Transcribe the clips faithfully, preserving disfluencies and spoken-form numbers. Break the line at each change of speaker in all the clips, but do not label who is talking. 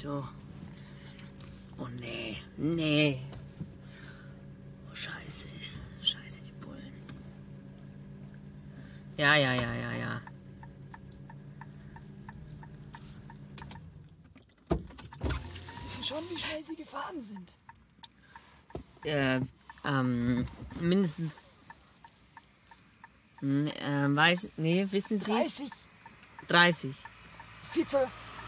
so. Oh nee, nee. Oh scheiße, scheiße die Bullen. Ja, ja, ja, ja, ja.
Wissen schon, wie schnell sie gefahren sind?
Äh, ähm, mindestens. Äh, weiß, nee, wissen Sie?
dreißig.
dreißig.
Ist viel zu.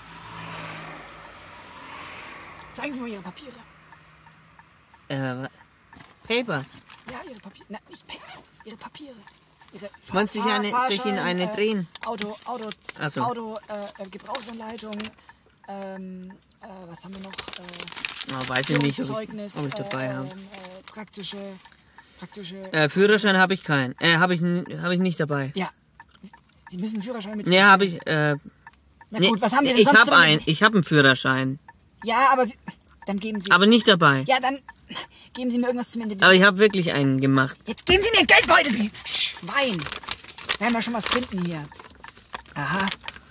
Zeigen Sie mal Ihre Papiere.
Äh, Papers.
Ja, Ihre Papiere. Na, nicht Paper. Ihre Papiere. Ihre
Wollen Sie sich eine, soll ich Ihnen eine
äh,
drehen?
Auto, Auto,
Ach so.
Auto, äh, Gebrauchsanleitung. Ähm, äh, was haben wir noch? Äh,
Oh, weiß ich nicht, ob ich,
Zeugnis,
ob ich dabei
äh,
habe.
äh, praktische, praktische.
Äh, Führerschein habe ich keinen. Äh, habe ich, hab ich nicht dabei.
Ja. Sie müssen einen Führerschein mit.
Nee, habe ich. Äh,
Na
nee,
gut, was haben Sie denn
ich
sonst
habe
so
einen.
mit-
Ich habe einen Führerschein,
Ja, aber Sie, dann geben Sie.
aber nicht dabei.
Ja, dann geben Sie mir irgendwas zum Ende.
Aber ich habe wirklich einen gemacht.
Jetzt geben Sie mir einen Geldbeutel, Sie Schwein. Werden wir schon was finden hier. Aha.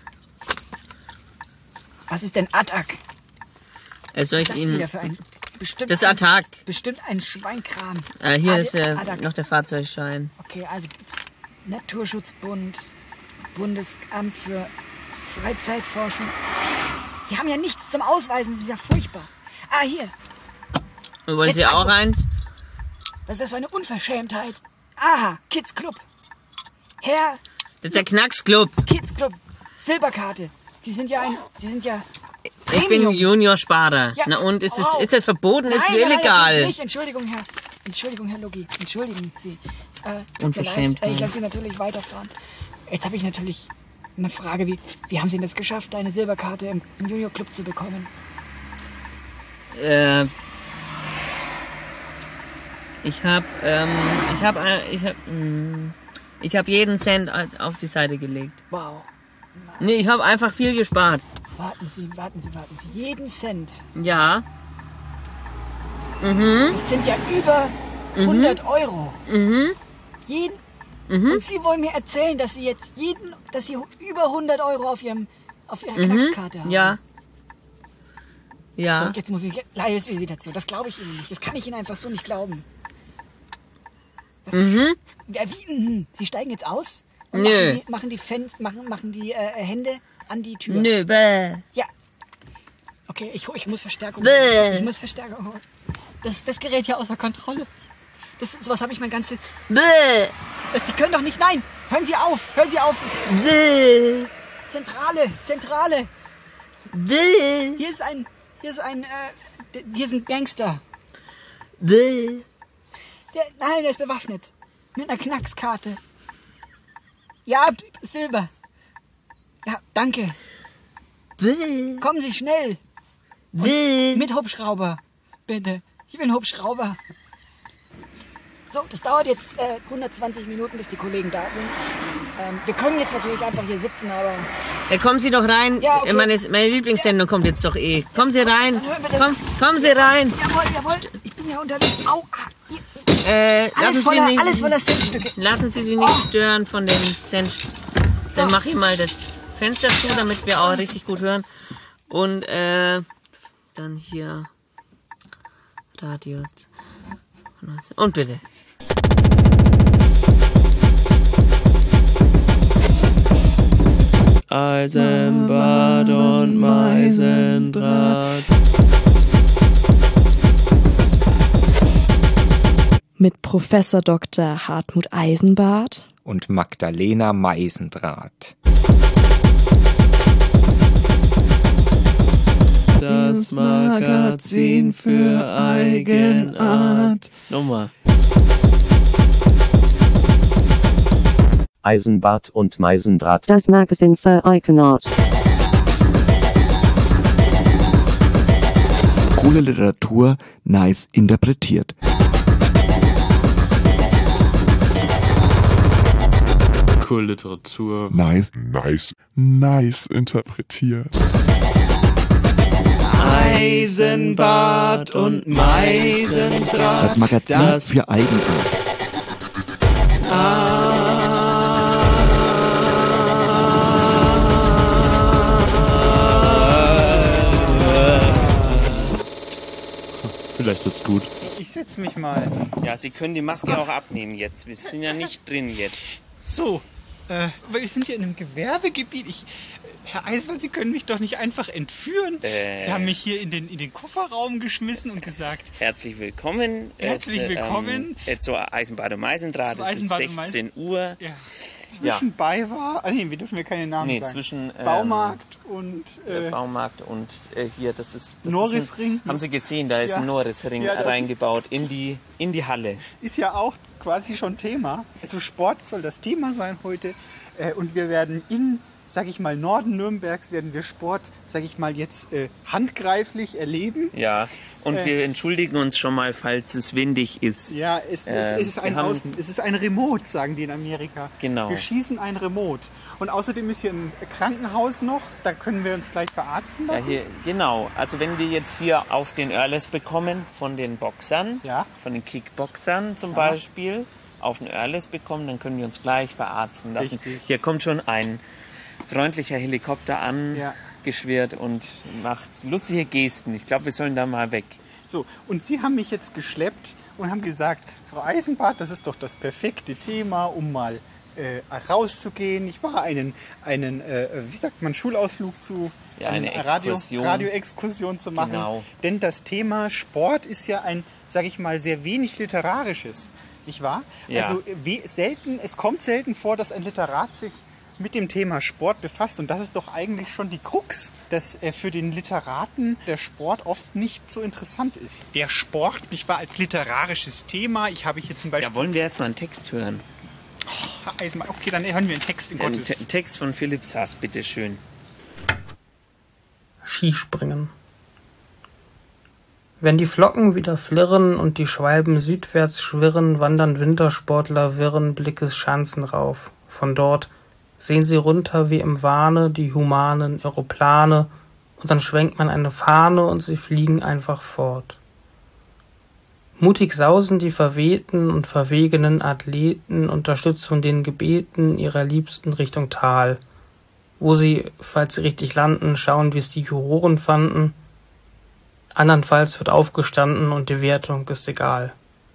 Was ist denn Attack?
Äh, soll ich
Das
Ihnen?
wieder für ein. Das ist bestimmt
Das ist
ein,
Attack.
Bestimmt ein Schweinkram.
Äh, hier
Ad-
ist äh,
Attack.
noch der Fahrzeugschein.
Okay, also Naturschutzbund, Bundesamt für Freizeitforschung. Sie haben ja nichts zum Ausweisen, das ist ja furchtbar. Ah, hier.
Und wollen
Jetzt
Sie auch
also-
eins?
Was ist das für eine Unverschämtheit? Aha, Kids Club. Herr
Das ist der Knacksclub.
Kids Club, Silberkarte. Sie sind ja ein, Sie sind ja
Ich bin
Premium.
Juniorsparer.
Ja,
Na und, ist es,
wow.
ist das verboten? Ist es
Nein, nein, nein,
illegal?
natürlich nicht. Entschuldigung, Herr. Entschuldigung, Herr Logi. Entschuldigen Sie. Äh, tut mir
Unverschämt,
leid. Äh, Ich
ja.
lasse Sie natürlich weiterfahren. Jetzt habe ich natürlich eine Frage. Wie, wie haben Sie denn das geschafft, eine Silberkarte im, im Junior Club zu bekommen?
Äh, ich habe, ähm, ich habe, ich habe, ich habe jeden Cent auf die Seite gelegt.
Wow.
Nee, ich habe einfach viel gespart.
Warten Sie, warten Sie, warten Sie. Jeden Cent.
Ja. Mhm.
Das sind ja über hundert Euro.
Mhm.
Jeden.
Mhm.
Und Sie wollen mir erzählen, dass Sie jetzt jeden, dass Sie über hundert Euro auf Ihrem, auf Ihrer
Mhm.
Knackskarte haben.
Ja.
So,
Ja.
jetzt muss ich live wieder zu. Das glaube ich Ihnen nicht. Das kann ich Ihnen einfach so nicht glauben.
Mhm.
Ja, wie, mhm. Sie steigen jetzt aus und
Nö.
machen die, machen die, Fans, machen, machen die äh, Hände an die Tür.
Nö, bäh.
Ja. Okay, ich, ich muss Verstärkung.
Bäh.
Ich muss Verstärkung holen. Das, das gerät ja außer Kontrolle. Das, sowas habe ich mein ganzes.
Bäh.
Das, Sie können doch nicht. Nein! Hören Sie auf! Hören Sie auf!
Bäh.
Zentrale! Zentrale!
Bäh.
Hier ist ein. Hier ist ein. Äh, d- hier sind Gangster.
Bäh.
Der, nein, der ist bewaffnet. Mit einer Knackskarte. Ja, Silber. Ja, danke.
Bäh.
Kommen Sie schnell.
Bäh.
Mit Hubschrauber. Bitte. Ich bin Hubschrauber. So, das dauert jetzt äh, hundertzwanzig Minuten, bis die Kollegen da sind. Ähm, wir können jetzt natürlich einfach hier sitzen, aber...
Ja, kommen Sie doch rein.
Ja, okay.
meine, meine Lieblingssendung kommt jetzt doch eh. Kommen Sie rein.
Dann hören wir das.
Komm, kommen Sie rein.
Jawohl, jawohl. Ich bin ja unterwegs. Au, ah, hier.
Äh, lassen
Alles
Sie
voller,
nicht,
alles voller Centstücke.
lassen Sie sich nicht
Oh.
stören von den Cent. Dann
So.
mach ich mal das Fenster zu, damit wir auch richtig gut hören. Und äh, dann hier Radio. Und bitte.
Eisenbad und Meisendraht.
Mit Professor Doktor Hartmut Eisenbart
und Magdalena Meisendraht.
Das Magazin für Eigenart. Nochmal.
Eisenbart und Meisendraht.
Das Magazin für Eigenart.
Coole Literatur, nice interpretiert.
Cool Literatur.
Nice, nice, nice interpretiert.
Eisenbart und Meisendraht.
Das Magazin
Das
für Eigenart.
gut.
Ich setze mich mal.
Ja, Sie können die Maske auch abnehmen jetzt. Wir sind ja nicht drin jetzt.
So, äh, wir sind hier in einem Gewerbegebiet. Ich, Herr Eisenbahn, Sie können mich doch nicht einfach entführen.
Äh.
Sie haben mich hier in den, in den Kofferraum geschmissen und gesagt...
Herzlich willkommen.
Herzlich
es,
willkommen.
Ähm, zur Eisenbahn und Meisendraht.
Zur
Es
Eisenbahn
ist
und Meisen-
sechzehn Uhr.
Ja. Zwischen
Ja.
Bayer, ah nee, wir dürfen ja keine Namen
Nee,
sagen.
zwischen ähm,
Baumarkt und
äh,
äh,
Baumarkt und äh, hier, das ist... Das
Norrisring.
Ist ein, haben Sie gesehen, da ist
Ja.
ein Norrisring
Ja, das-
reingebaut in die, in die Halle.
ist ja auch quasi schon Thema. Also Sport soll das Thema sein heute. Äh, und wir werden in, sag ich mal, Norden Nürnbergs werden wir Sport, sag ich mal, jetzt äh, handgreiflich erleben.
Ja, und
Äh.
wir entschuldigen uns schon mal, falls es windig ist.
Ja, es,
Ähm,
es, es, ist ein
wir haben-
Außen, es ist ein Remote, sagen die in Amerika.
Genau.
Wir schießen ein Remote. Und außerdem ist hier ein Krankenhaus noch, da können wir uns gleich verarzten
Ja,
lassen.
hier, genau. Also wenn wir jetzt hier auf den Earless bekommen von den Boxern,
Ja.
von den Kickboxern zum
Ja.
Beispiel, auf den Earless bekommen, dann können wir uns gleich verarzten lassen.
Richtig.
Hier kommt schon ein freundlicher Helikopter angeschwirrt
Ja.
und macht lustige Gesten. Ich glaube, wir sollen da mal weg.
So, und Sie haben mich jetzt geschleppt und haben gesagt, Frau Eisenbart, das ist doch das perfekte Thema, um mal äh, rauszugehen. Ich war einen, einen äh, wie sagt man, Schulausflug zu
Ja, eine
einem Radio,
Exkursion.
Radioexkursion zu machen.
Genau.
Denn das Thema Sport ist ja ein, sage ich mal, sehr wenig literarisches, nicht wahr?
Ja.
Also we selten, es kommt selten vor, dass ein Literat sich mit dem Thema Sport befasst. Und das ist doch eigentlich schon die Krux, dass äh, für den Literaten der Sport oft nicht so interessant ist. Der Sport, nicht wahr, als literarisches Thema. Ich habe hier zum Beispiel...
Ja, wollen wir erstmal einen Text hören?
Oh, Eisenbahn. Okay, dann hören wir einen Text in
Ein
Gottes...
Te Text von Philipp Sass, bitteschön.
Skispringen. Wenn die Flocken wieder flirren und die Schwalben südwärts schwirren, wandern Wintersportler wirren Blickes Schanzen rauf. Von dort sehen sie runter wie im Wahne die humanen Aeroplane und dann schwenkt man eine Fahne und sie fliegen einfach fort. Mutig sausen die verwehten und verwegenen Athleten unterstützt von den Gebeten ihrer Liebsten Richtung Tal, wo sie, falls sie richtig landen, schauen, wie es die Juroren fanden. Andernfalls wird aufgestanden und die Wertung ist egal.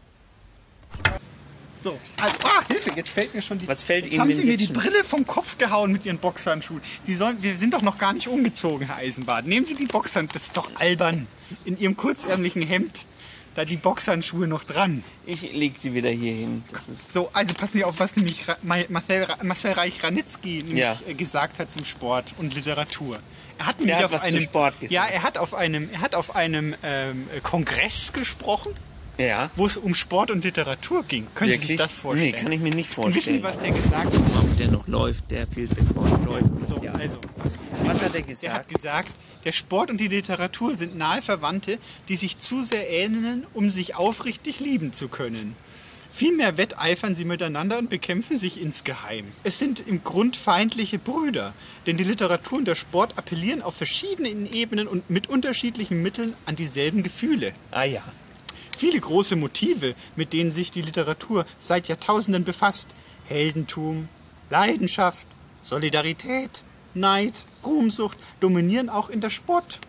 So, also, ah, Hilfe, jetzt fällt mir schon die...
Was fällt
jetzt
Ihnen
haben
denn
Sie mir
jetzt
die
schon?
Brille vom Kopf gehauen mit Ihren Boxhandschuhen. Sie sollen, wir sind doch noch gar nicht umgezogen, Herr Eisenbart. Nehmen Sie die Boxhandschuhe, das ist doch albern. In Ihrem kurzärmlichen Hemd, da die Boxhandschuhe noch dran.
Ich leg sie wieder hier hin. Das ist
So, also passen Sie auf, was nämlich Ra Marcel, Ra Marcel Reich-Ranitzky nämlich,
Ja.
äh, gesagt hat zum Sport und Literatur. Er hat,
Der
nämlich
hat
auf
was zu
einem,
Sport gesagt.
Ja, er hat auf einem, er hat auf einem ähm, Kongress gesprochen,
ja.
wo es um Sport und Literatur ging. Können Sie sich
Wirklich?
das vorstellen?
Nee, kann ich mir nicht
Und wissen Sie,
vorstellen.
was der gesagt hat?
Ob der noch läuft, der viel Rekord läuft.
So,
Ja.
also.
Was hat er
Er
gesagt?
hat gesagt, der Sport und die Literatur sind nahe Verwandte, die sich zu sehr ähneln, um sich aufrichtig lieben zu können. Vielmehr wetteifern sie miteinander und bekämpfen sich insgeheim. Es sind im Grund feindliche Brüder, denn die Literatur und der Sport appellieren auf verschiedenen Ebenen und mit unterschiedlichen Mitteln an dieselben Gefühle.
Ah ja.
Viele große Motive, mit denen sich die Literatur seit Jahrtausenden befasst. Heldentum, Leidenschaft, Solidarität, Neid, Ruhmsucht dominieren auch in der Sportwelt.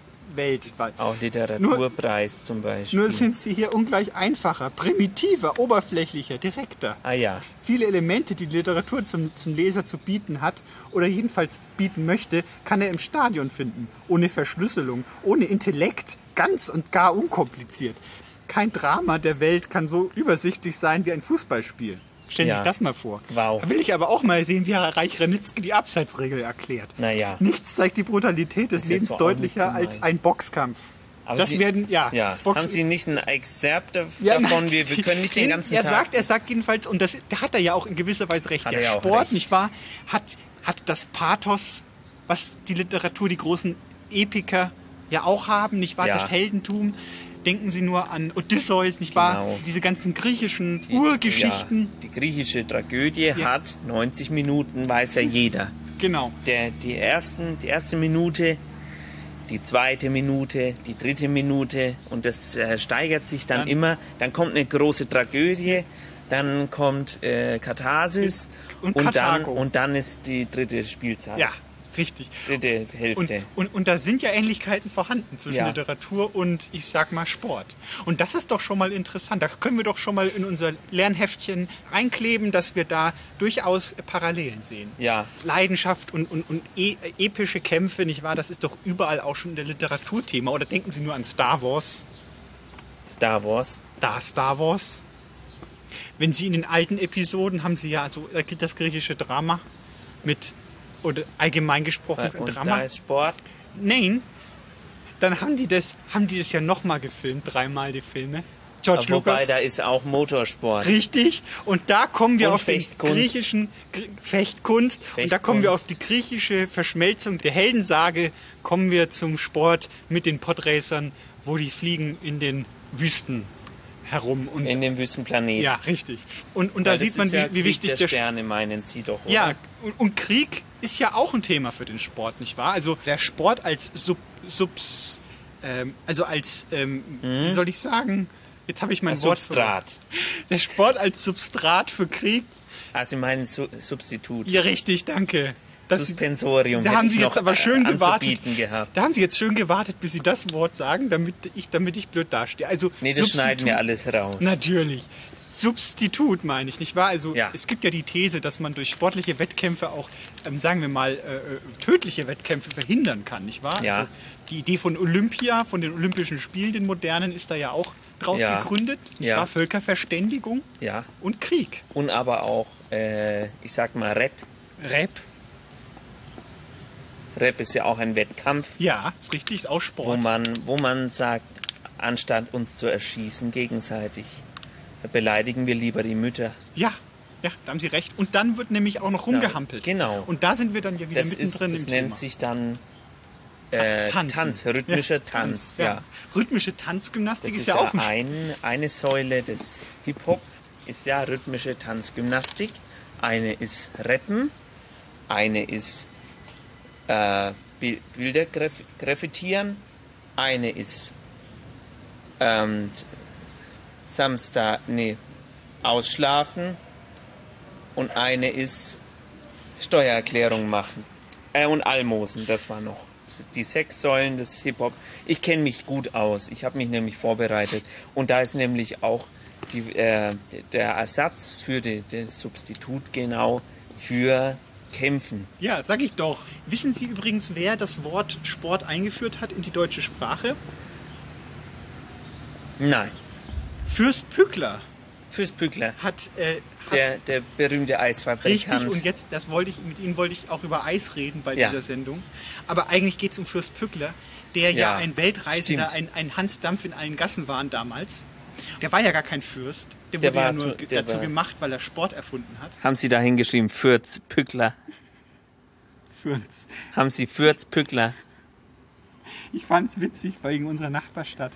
Auch Literaturpreis zum Beispiel.
Nur sind sie hier ungleich einfacher, primitiver, oberflächlicher, direkter.
Ah ja.
Viele Elemente, die die Literatur zum, zum Leser zu bieten hat oder jedenfalls bieten möchte, kann er im Stadion finden. Ohne Verschlüsselung, ohne Intellekt, ganz und gar unkompliziert. Kein Drama der Welt kann so übersichtlich sein wie ein Fußballspiel. Stellen Sie
Ja.
sich das mal vor.
Wow.
Da will ich aber auch mal sehen, wie Herr Reich-Ranitzky die Abseitsregel erklärt.
Naja.
Nichts zeigt die Brutalität des
Das ist
Lebens
so auch
deutlicher
nicht
als
gemeint.
ein Boxkampf.
Aber
das
Sie,
werden, ja.
ja.
Box-
Haben Sie nicht ein Exzerpt dav-
Ja,
davon?
nein.
Wir, wir können nicht den ganzen
er
Tag...
Sagt, er sagt jedenfalls, und das, da hat er ja auch in gewisser Weise recht,
Hat
der
er ja auch
Sport,
recht.
nicht wahr, hat, hat das Pathos, was die Literatur, die großen Epiker ja auch haben, nicht wahr,
Ja.
das Heldentum. Denken Sie nur an Odysseus, nicht wahr?
Genau.
Diese ganzen griechischen
Die-
Urgeschichten.
Ja, die griechische Tragödie
Ja.
hat neunzig Minuten, weiß ja jeder.
Genau.
Der, die, ersten, die erste Minute, die zweite Minute, die dritte Minute und das äh, steigert sich dann,
Dann-
immer. Dann kommt eine große Tragödie, dann kommt äh, Katharsis
Und
und, dann,
Karthago.
und dann ist die dritte Spielzeit.
Ja, Richtig.
Dritte Hälfte.
Und, und, und da sind ja Ähnlichkeiten vorhanden zwischen
Ja.
Literatur und, ich sag mal, Sport. Und das ist doch schon mal interessant. Da können wir doch schon mal in unser Lernheftchen reinkleben, dass wir da durchaus Parallelen sehen.
Ja.
Leidenschaft und, und, und e epische Kämpfe, nicht wahr? Das ist doch überall auch schon in der Literatur Thema. Oder denken Sie nur an Star Wars?
Star Wars?
Da Star Wars. Wenn Sie in den alten Episoden haben Sie ja so das griechische Drama mit, oder allgemein gesprochen,
Und
Drama.
da ist Sport?
Nein, dann haben die das, haben die das ja nochmal gefilmt, dreimal die Filme. George
Aber wobei,
Lucas.
da ist auch Motorsport.
Richtig. Und da kommen wir
Und
auf
Fechtkunst.
den griechischen Gr- Fechtkunst. Und da kommen wir auf die griechische Verschmelzung der Heldensage. Kommen wir zum Sport mit den Podracern, wo die fliegen in den Wüsten herum. Und
in dem Wüstenplanet.
ja, richtig. Und, und da
Weil das
sieht man,
ist
wie,
ja
wie
Krieg
wichtig
der
der
Sterne meinen Sie doch, oder?
Ja, und, und Krieg ist ja auch ein Thema für den Sport, nicht wahr? Also der Sport als Sub, Subs, ähm, also als, ähm,
Mhm.
wie soll ich sagen? Jetzt habe ich mein
Ein
Wort
Substrat.
verloren. Der Sport als Substrat für Krieg.
Also meinen Su Substitut.
Ja, richtig, danke. Das,
Suspensorium.
da
hätte
haben
ich
Sie jetzt
noch,
aber schön
äh,
gewartet.
anzubieten gehabt.
Da haben Sie jetzt schön gewartet, bis Sie das Wort sagen, damit ich, damit ich blöd dastehe. Also
Nee, das
Substitut-
schneiden wir alles raus.
Natürlich. Substitut meine ich, nicht wahr? Also
Ja.
es gibt ja die These, dass man durch sportliche Wettkämpfe auch, ähm, sagen wir mal, äh, tödliche Wettkämpfe verhindern kann, nicht wahr?
Ja.
Also die Idee von Olympia, von den Olympischen Spielen, den modernen, ist da ja auch draus
Ja.
gegründet, nicht
Ja.
wahr? Völkerverständigung
Ja.
und Krieg.
Und aber auch, äh, ich sag mal, Rap.
Rap,
Rap ist ja auch ein Wettkampf,
ja, ist richtig, ist auch Sport.
wo man, wo man sagt, anstatt uns zu erschießen gegenseitig, beleidigen wir lieber die Mütter.
Ja, ja, da haben Sie recht. Und dann wird nämlich auch noch
Das ist da-
rumgehampelt.
Genau.
Und da sind wir dann ja wieder
Das, ist,
mittendrin
das
im
nennt
Thema.
sich dann äh,
Tanzen.
Tanz, rhythmischer
Ja,
Tanz.
ja.
Ja.
Rhythmische Tanzgymnastik
Das
ist,
ist
ja auch ein
ein, eine Säule des Hip-Hop, ist ja rhythmische Tanzgymnastik. Eine ist Rappen, eine ist äh, Bi- Bilder graf- graffitieren, eine ist ähm, Samstag, nee, ausschlafen und eine ist Steuererklärung machen. Äh, und Almosen, das war noch. Die sechs Säulen des Hip-Hop. Ich kenne mich gut aus. Ich habe mich nämlich vorbereitet. Und da ist nämlich auch die, äh, der Ersatz für die, das Substitut genau für Kämpfen.
Ja, sag ich doch. Wissen Sie übrigens, wer das Wort Sport eingeführt hat in die deutsche Sprache?
Nein.
Fürst Pückler
Fürst Pückler,
hat, äh, hat
der, der berühmte Eisfabrikant.
richtig, und jetzt, das wollte ich, mit Ihnen wollte ich auch über Eis reden bei
Ja.
dieser Sendung. Aber eigentlich geht es um Fürst Pückler, der ja,
Ja,
ein Weltreisender,
stimmt.
ein, ein Hans Dampf in allen Gassen war damals. Der war ja gar kein Fürst. Der
Der
wurde ja
war
nur
so-
ge-
der
dazu
war-
gemacht, weil er Sport erfunden hat.
Haben Sie da hingeschrieben, Fürz Pückler?
Fürst.
Haben Sie Fürz Pückler?
Ich fand's witzig, wegen unserer Nachbarstadt.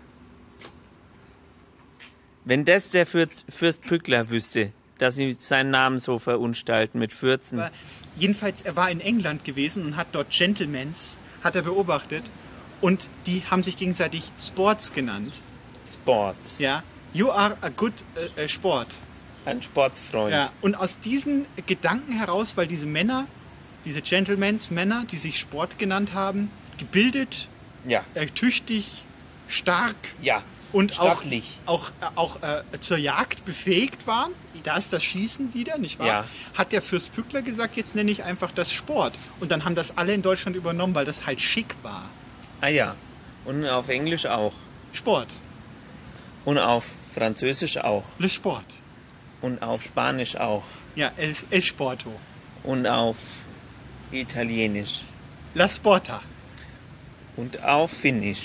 Wenn das der Fürz, Fürst Pückler wüsste, dass sie seinen Namen so verunstalten mit Fürzen.
Aber jedenfalls, er war in England gewesen und hat dort Gentlemans, hat er beobachtet. Und die haben sich gegenseitig Sports genannt.
Sports.
Ja. You are a good äh, äh, Sport.
Ein Sportsfreund.
Ja. Und aus diesen Gedanken heraus, weil diese Männer, diese Gentlemans, Männer, die sich Sport genannt haben, gebildet,
Ja.
äh, tüchtig, stark
Ja.
und auch,
Stattlich.
auch, äh, auch äh, zur Jagd befähigt waren, da ist das Schießen wieder, nicht wahr?
Ja.
Hat der Fürst Pückler gesagt, jetzt nenne ich einfach das Sport. Und dann haben das alle in Deutschland übernommen, weil das halt schick war.
Ah ja. Und auf Englisch auch.
Sport.
Und auf Französisch auch.
Le Sport.
Und auf Spanisch auch.
Ja, El, el Sporto.
Und auf Italienisch.
La Sporta.
Und auf Finnisch.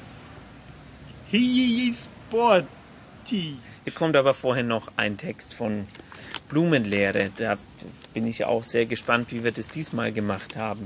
Hi Sporti.
Hier kommt aber vorher noch ein Text von Blumenlehre. Da bin ich auch sehr gespannt, wie wir das diesmal gemacht haben.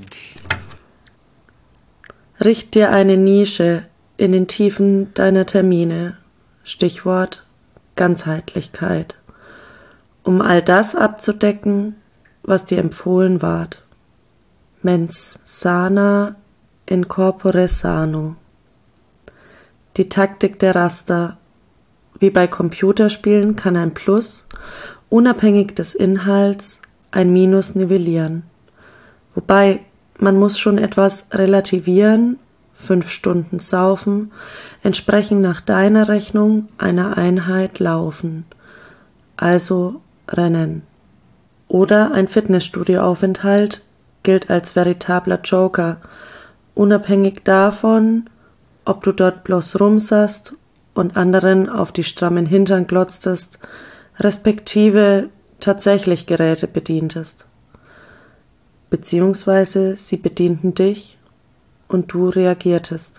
Richt dir eine Nische in den Tiefen deiner Termine. Stichwort Ganzheitlichkeit. Um all das abzudecken, was dir empfohlen ward. Mens sana in corpore sano. Die Taktik der Raster. Wie bei Computerspielen kann ein Plus, unabhängig des Inhalts, ein Minus nivellieren. Wobei man muss schon etwas relativieren, fünf Stunden saufen, entsprechen nach deiner Rechnung einer Einheit laufen, also Rennen. Oder ein Fitnessstudioaufenthalt gilt als veritabler Joker, unabhängig davon, ob du dort bloß rumsasst und anderen auf die strammen Hintern glotztest, respektive tatsächlich Geräte bedientest. Beziehungsweise sie bedienten dich und du reagiertest.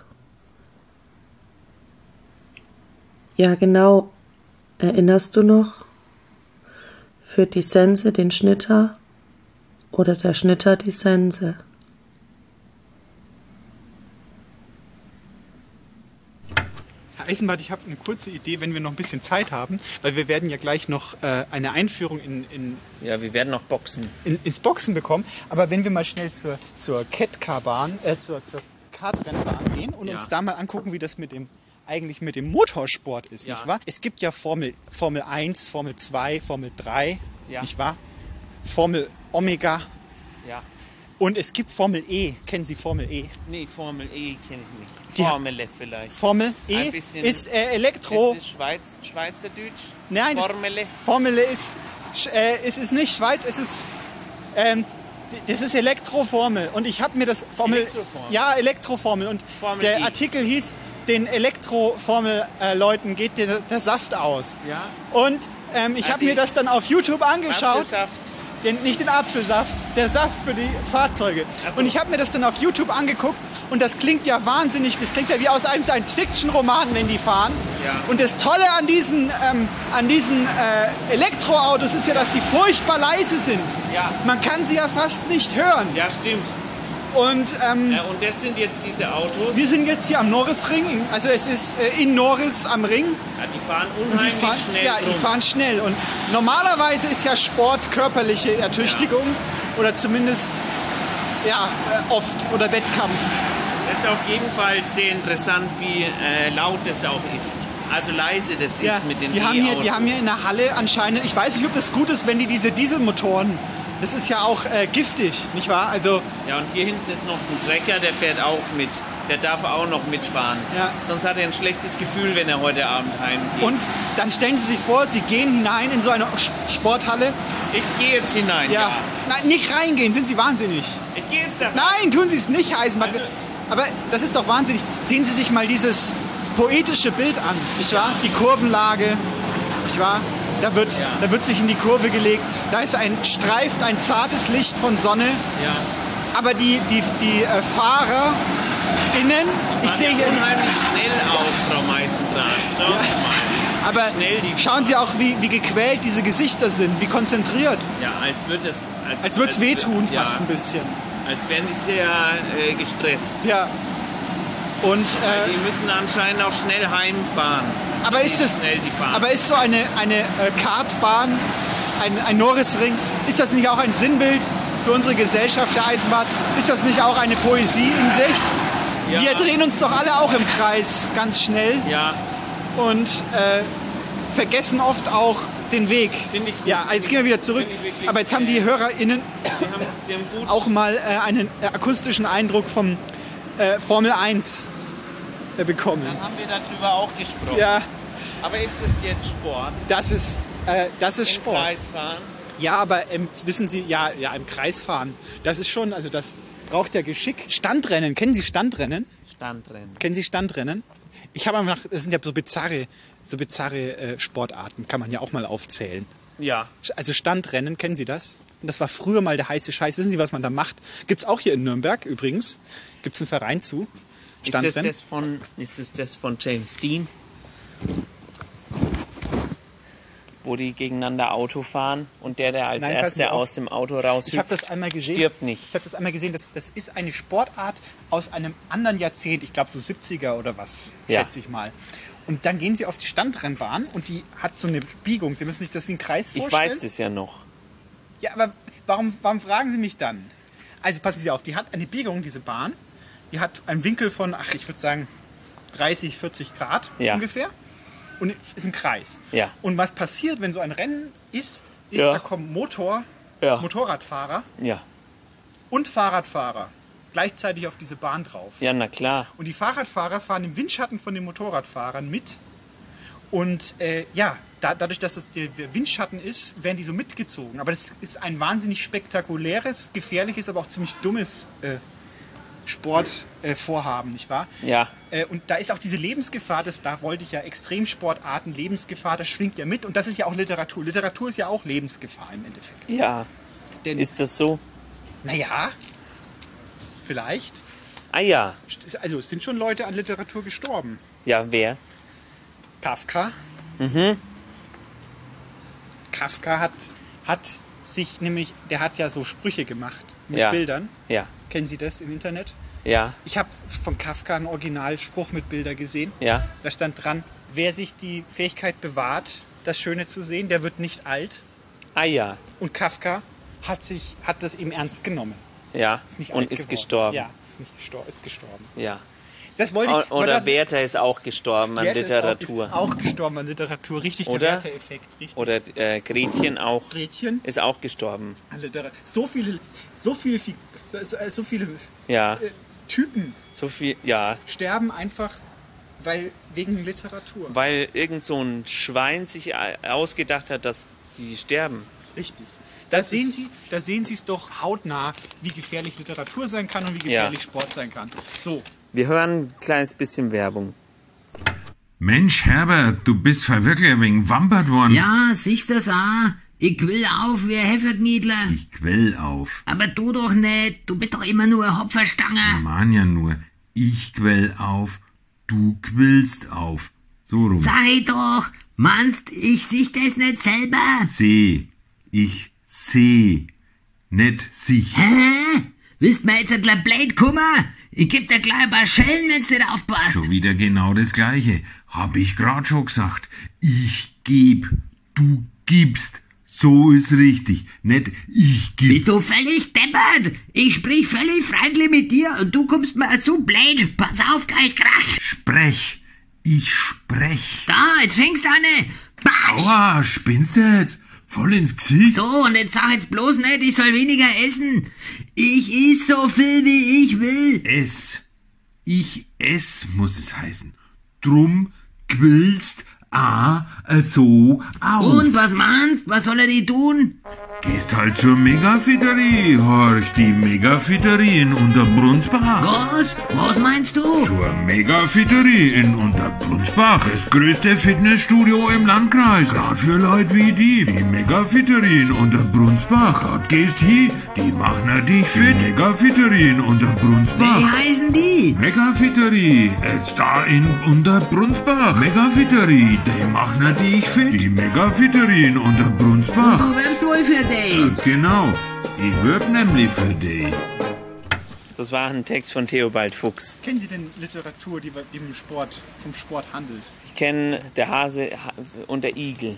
Ja, genau. Erinnerst du noch? Für die Sense den Schnitter oder der Schnitter die Sense?
Herr Eisenbart, ich habe eine kurze Idee, wenn wir noch ein bisschen Zeit haben, weil wir werden ja gleich noch äh, eine Einführung in, in
Ja, wir werden noch boxen.
In, ins Boxen bekommen. Aber wenn wir mal schnell zur, zur Cat-Car-Bahn, äh, zur, zur Kartrennbahn gehen und
Ja.
uns da mal angucken, wie das mit dem eigentlich mit dem Motorsport ist,
Ja.
nicht wahr? Es gibt ja Formel, Formel eins, Formel zwei, Formel drei,
Ja.
nicht wahr? Formel Omega
Ja.
und es gibt Formel E. Kennen Sie Formel E?
Nee, Formel E kenne ich nicht.
Die-
Formel vielleicht.
Formel E
Ein bisschen-
ist äh, Elektro.
Ist das Schweiz, Schweizerdeutsch?
Nein, das-
Formel.
Formel ist, äh, es ist nicht Schweiz, es ist, ähm, das ist Elektroformel und ich habe mir das Formel,
Elektroformel?
ja Elektroformel und
Formel
der
E.
Artikel hieß, den Elektroformel-Leuten geht der, der Saft aus.
Ja.
Und ähm, ich
Ah,
habe mir
die-
das dann auf YouTube angeschaut.
Was für Saft?
Den, nicht den Apfelsaft, der Saft für die Fahrzeuge.
Ach so.
Und ich habe mir das dann auf YouTube angeguckt und das klingt ja wahnsinnig, das klingt ja wie aus einem Science-Fiction-Roman, wenn die fahren.
Ja.
Und das Tolle an diesen, ähm, an diesen äh, Elektroautos ist ja, dass die furchtbar leise sind.
Ja.
Man kann sie ja fast nicht hören.
Ja, stimmt.
Und ähm,
Äh, und das sind jetzt diese Autos.
wir sind jetzt hier am Norrisring, in- also es ist äh, in Norris am Ring.
Ja, die fahren
Und die
unheimlich
fahren,
schnell
ja,
rum.
die fahren schnell. Und normalerweise ist ja Sport körperliche Ertüchtigung oder zumindest ja, äh, oft oder Wettkampf.
Das ist auf jeden Fall sehr interessant, wie äh, laut das auch ist. Also leise das
Ja,
ist mit den
die, haben hier,
E-Autos.
die haben hier in der Halle anscheinend, ich weiß nicht, ob das gut ist, wenn die diese Dieselmotoren, das ist ja auch äh, giftig, nicht wahr? Also
Ja, und hier hinten ist noch ein Trecker, der fährt auch mit. Der darf auch noch mitfahren.
Ja.
Sonst hat er ein schlechtes Gefühl, wenn er heute Abend heimgeht.
und dann stellen Sie sich vor, Sie gehen hinein in so eine Sch- Sporthalle.
Ich gehe jetzt hinein,
Ja.
ja.
Nein, nicht reingehen, sind Sie wahnsinnig.
Ich gehe jetzt da.
Nein, tun Sie es nicht, Herr Eisenbart.
Also-
Aber das ist doch wahnsinnig. Sehen Sie sich mal dieses poetische Bild an, nicht wahr? Die Kurvenlage, nicht wahr? Da wird,
Ja.
da wird sich in die Kurve gelegt. Da ist ein streift ein zartes Licht von Sonne.
Ja.
Aber die, die, die äh, Fahrer innen, ich
Fahren
sehe
ja
hier,
unheimlich schnell aus, Frau Meißendraht. Schauen Sie mal.
aber
schnell die
schauen Sie auch, wie, wie gequält diese Gesichter sind, wie konzentriert.
Ja, als würde es... Als,
Als würde es wehtun,
ja,
fast ein bisschen.
als wären die sehr äh, gestresst.
Ja. Und,
Weil
äh,
die müssen anscheinend auch schnell heimfahren.
aber ist
Wie
es,
schnell sie fahren.
aber ist so eine, eine äh, Kartbahn, ein, ein Norrisring, ist das nicht auch ein Sinnbild für unsere Gesellschaft, der Eisenbahn? Ist das nicht auch eine Poesie in sich?
Ja.
Wir drehen uns doch alle auch im Kreis ganz schnell
Ja,
und äh, vergessen oft auch den Weg.
Finde ich gut.
Ja, jetzt gehen wir wieder zurück.
Finde ich wirklich,
Aber jetzt haben die
äh,
HörerInnen
sie haben, sie haben gut...
auch mal äh, einen äh, akustischen Eindruck vom äh, Formel eins äh, bekommen.
Dann haben wir darüber auch gesprochen.
Ja,
Aber ist das jetzt Sport?
das ist, äh, das ist
Im
Sport.
Kreis fahren?
Ja, aber ähm, wissen Sie, ja, ja, im Kreis fahren, das ist schon, also das braucht ja Geschick. Standrennen, kennen Sie Standrennen?
Standrennen.
Kennen Sie Standrennen? Ich habe mal nach, das sind ja so bizarre, so bizarre äh, Sportarten, kann man ja auch mal aufzählen.
Ja.
Also Standrennen, kennen Sie das? Das war früher mal der heiße Scheiß. Wissen Sie, was man da macht? Gibt's auch hier in Nürnberg übrigens. Gibt's einen Verein zu.
Ist das,
Standrennen.
das von, ist das das von James Dean? Wo die gegeneinander Auto fahren und der, der als
Nein, passen Sie
Erster
auf.
aus dem Auto raushüpft,
Ich habe das einmal gesehen.
stirbt nicht.
Ich habe das einmal gesehen. Das, das ist eine Sportart aus einem anderen Jahrzehnt. Ich glaube so siebziger oder was,
Ja.
schätze ich mal. Und dann gehen Sie auf die Standrennbahn und die hat so eine Biegung. Sie müssen sich das wie ein Kreis
Ich
vorstellen.
weiß das ja noch.
Ja, aber warum, warum fragen Sie mich dann? Also passen Sie auf, die hat eine Biegung, diese Bahn. Die hat einen Winkel von, ach, ich würde sagen dreißig, vierzig Grad
Ja.
ungefähr. Und ist ein Kreis.
Ja.
Und was passiert, wenn so ein Rennen ist, ist,
Ja.
da kommen Motor,
Ja.
Motorradfahrer
Ja.
und Fahrradfahrer gleichzeitig auf diese Bahn drauf.
Ja, na klar.
Und die Fahrradfahrer fahren im Windschatten von den Motorradfahrern mit. Und äh, ja, da, dadurch, dass das der Windschatten ist, werden die so mitgezogen. Aber das ist ein wahnsinnig spektakuläres, gefährliches, aber auch ziemlich dummes äh, Sportvorhaben, äh, nicht wahr?
Ja.
Äh, und da ist auch diese Lebensgefahr, das, da wollte ich ja Extremsportarten, Lebensgefahr, das schwingt ja mit. Und das ist ja auch Literatur. Literatur ist ja auch Lebensgefahr im Endeffekt.
Ja.
Denn,
ist das so?
Naja, vielleicht.
Ah ja.
Also es sind schon Leute an Literatur gestorben.
Ja, wer?
Kafka.
Mhm.
Kafka hat, hat sich nämlich, der hat ja so Sprüche gemacht mit
ja.
Bildern.
Ja.
Kennen Sie das im Internet?
Ja.
Ich habe von Kafka einen Originalspruch mit Bildern gesehen.
Ja.
Da stand dran, wer sich die Fähigkeit bewahrt, das Schöne zu sehen, der wird nicht alt.
Ah ja.
Und Kafka hat sich, hat das eben ernst genommen.
Ja.
Ist nicht
und
alt
ist
geworden.
gestorben.
Ja, ist nicht gestorben, ist gestorben.
Ja.
Das wollte ich,
Oder Werther ist auch gestorben an
Werther
Literatur.
Ist auch, auch gestorben an Literatur, richtig,
Oder?
der Werther-Effekt. Richtig.
Oder äh, Gretchen auch.
Gretchen
ist auch gestorben.
An Literatur. So viele, so viele, so, so viele
ja.
äh, Typen
so viel, ja.
sterben einfach, weil wegen Literatur.
Weil irgend so ein Schwein sich ausgedacht hat, dass die sterben.
Richtig. Da sehen Sie, da sehen Sie es doch hautnah, wie gefährlich Literatur sein kann und wie gefährlich ja. Sport sein kann. So.
Wir hören ein kleines bisschen Werbung.
Mensch, Herbert, du bist verwirklicht wegen wampert worden.
Ja, siehst du's auch? Ich will auf wie ein Hefferkniedler.
Ich quell auf.
Aber du doch nicht. Du bist doch immer nur ein Hopferstange.
Ich mein ja nur, ich quell auf, du quillst auf. So rum.
Sag ich doch, meinst ich sieh das nicht selber?
Seh. Ich seh. Nicht sich.
Hä? Willst mir jetzt ein gleich blöd kommen? Ich geb dir gleich ein paar Schellen, wenn's nicht aufpasst.
Schon wieder genau das Gleiche. Hab ich grad schon gesagt. Ich geb, du gibst. So ist richtig. Nicht ich geb.
Bist du völlig deppert? Ich sprich völlig freundlich mit dir und du kommst mir so blöd. Pass auf, gleich krass.
Sprech. Ich sprech.
Da, jetzt fängst du an. Batsch.
Aua, spinnst du jetzt? Voll ins Gesicht.
So, und jetzt sag jetzt bloß nicht, ich soll weniger essen. Ich iss so viel, wie ich will.
Ess. Ich ess, muss es heißen. Drum quillst a so auf.
Und was meinst? Was soll er die tun?
Gehst halt zur Megafitterie, horch, die Megafitterie in Unterbrunsbach.
Was? Was meinst du?
Zur Megafitterie in Unterbrunsbach, das größte Fitnessstudio im Landkreis. Gerade für Leute wie die, die Megafitterie in Unterbrunsbach. Dort gehst hi, die machen dich fit. Die Megafitterie in Unterbrunsbach.
Wie heißen die?
Megafitterie, jetzt da in Unterbrunsbach. Megafitterie, die machen dich fit. Die Megafitterie in Unterbrunsbach.
Und du wirbst wohl für dich.
Ganz genau. Ich wirb nämlich für dich.
Das war ein Text von Theobald Fuchs.
Kennen Sie denn Literatur, die, die im Sport, vom Sport handelt?
Ich kenne der Hase und der Igel.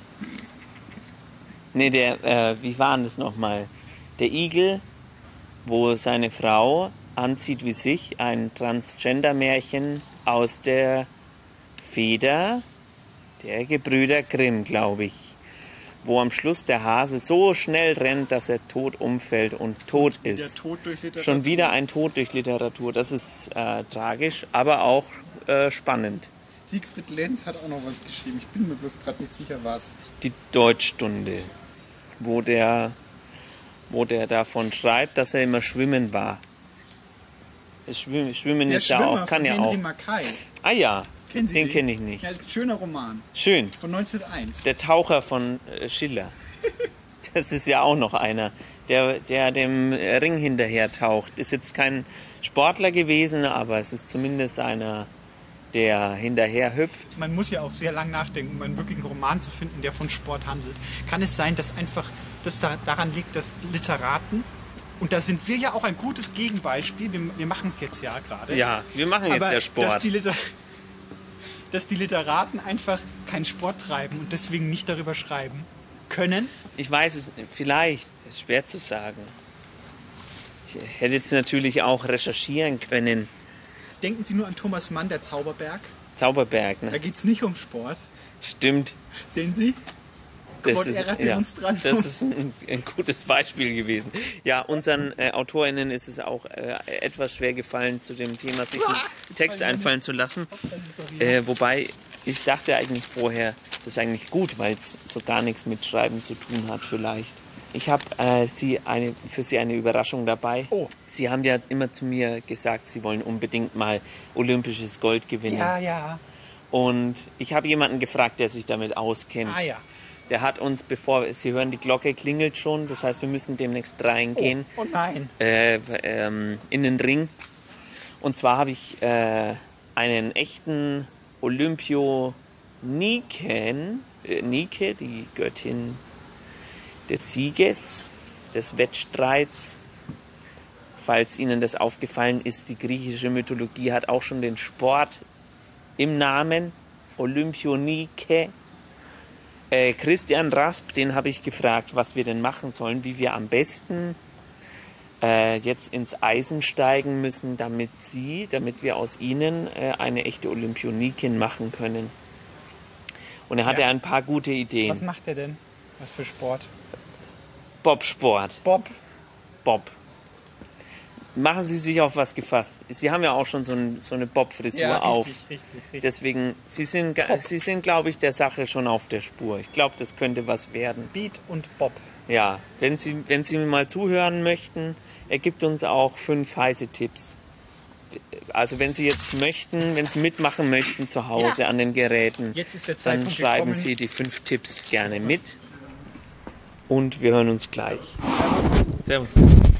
Nee, der, äh, wie war denn das nochmal? Der Igel, wo seine Frau anzieht wie sich, ein Transgender-Märchen aus der Feder der Gebrüder Grimm, glaube ich. Wo am Schluss der Hase so schnell rennt, dass er tot umfällt und tot ist.
Der Tod durch Literatur.
Schon wieder ein Tod durch Literatur. Das ist äh, tragisch, aber auch äh, spannend.
Siegfried Lenz hat auch noch was geschrieben. Ich bin mir bloß gerade nicht sicher, was.
Die Deutschstunde, wo der, wo der davon schreibt, dass er immer schwimmen war. Das Schwimmen, Schwimmen
der
ist
Schwimmer
ja auch, kann
von
ja
Henry
auch.
Mackay.
Ah ja.
Kennen Sie
den? Den
den?
kenne ich nicht.
Ja, schöner Roman.
Schön.
Von neunzehnhunderteins.
Der Taucher von äh, Schiller. Das ist ja auch noch einer, der, der dem Ring hinterher taucht. Ist jetzt kein Sportler gewesen, aber es ist zumindest einer, der hinterher hüpft.
Man muss ja auch sehr lang nachdenken, um einen wirklichen Roman zu finden, der von Sport handelt. Kann es sein, dass einfach das da, daran liegt, dass Literaten, und da sind wir ja auch ein gutes Gegenbeispiel, wir, wir machen es jetzt ja gerade.
Ja, wir machen jetzt
aber
ja Sport.
Dass die, Liter- dass die Literaten einfach keinen Sport treiben und deswegen nicht darüber schreiben können?
Ich weiß es vielleicht, ist schwer zu sagen. Ich hätte jetzt natürlich auch recherchieren können.
Denken Sie nur an Thomas Mann, der Zauberberg.
Zauberberg, ne?
Da geht es nicht um Sport.
Stimmt.
Sehen Sie?
Das ist, ja, das ist ein, ein gutes Beispiel gewesen. Ja, unseren äh, AutorInnen ist es auch äh, etwas schwer gefallen, zu dem Thema sich einen Text einfallen zu lassen. Äh, wobei ich dachte eigentlich vorher, das ist eigentlich gut, weil es so gar nichts mit Schreiben zu tun hat vielleicht. Ich habe äh, Sie eine, für Sie eine Überraschung dabei.
Oh.
Sie haben ja immer zu mir gesagt, Sie wollen unbedingt mal olympisches Gold gewinnen.
Ja, ja.
Und ich habe jemanden gefragt, der sich damit auskennt.
Ah ja.
Der hat uns, bevor, Sie hören, die Glocke klingelt schon, das heißt, wir müssen demnächst reingehen.
Oh, oh nein.
Äh, ähm, in den Ring. Und zwar habe ich äh, einen echten Olympioniken, äh, Nike, die Göttin des Sieges, des Wettstreits. Falls Ihnen das aufgefallen ist, die griechische Mythologie hat auch schon den Sport im Namen, Olympionike. Äh, Christian Rasp, den habe ich gefragt, was wir denn machen sollen, wie wir am besten äh, jetzt ins Eisen steigen müssen, damit Sie, damit wir aus Ihnen äh, eine echte Olympionikin machen können. Und er hatte
Ja.
ein paar gute Ideen.
Was macht er denn? Was für Sport?
Bobsport.
Bob.
Bob. Machen Sie sich auf was gefasst. Sie haben ja auch schon so, ein, so eine Bob-Frisur
Ja, richtig,
auf.
richtig, richtig.
Deswegen, Sie sind, ga-
Bob.
Sie sind, glaube ich, der Sache schon auf der Spur. Ich glaube, das könnte was werden.
Beat und Bob.
Ja, wenn Sie, wenn Sie mir mal zuhören möchten, er gibt uns auch fünf heiße Tipps. Also wenn Sie jetzt möchten, wenn Sie mitmachen möchten zu Hause
Ja.
an den Geräten,
Jetzt ist der
dann
Zeitpunkt
schreiben
gekommen.
Sie die fünf Tipps gerne mit. Und wir hören uns gleich. Servus.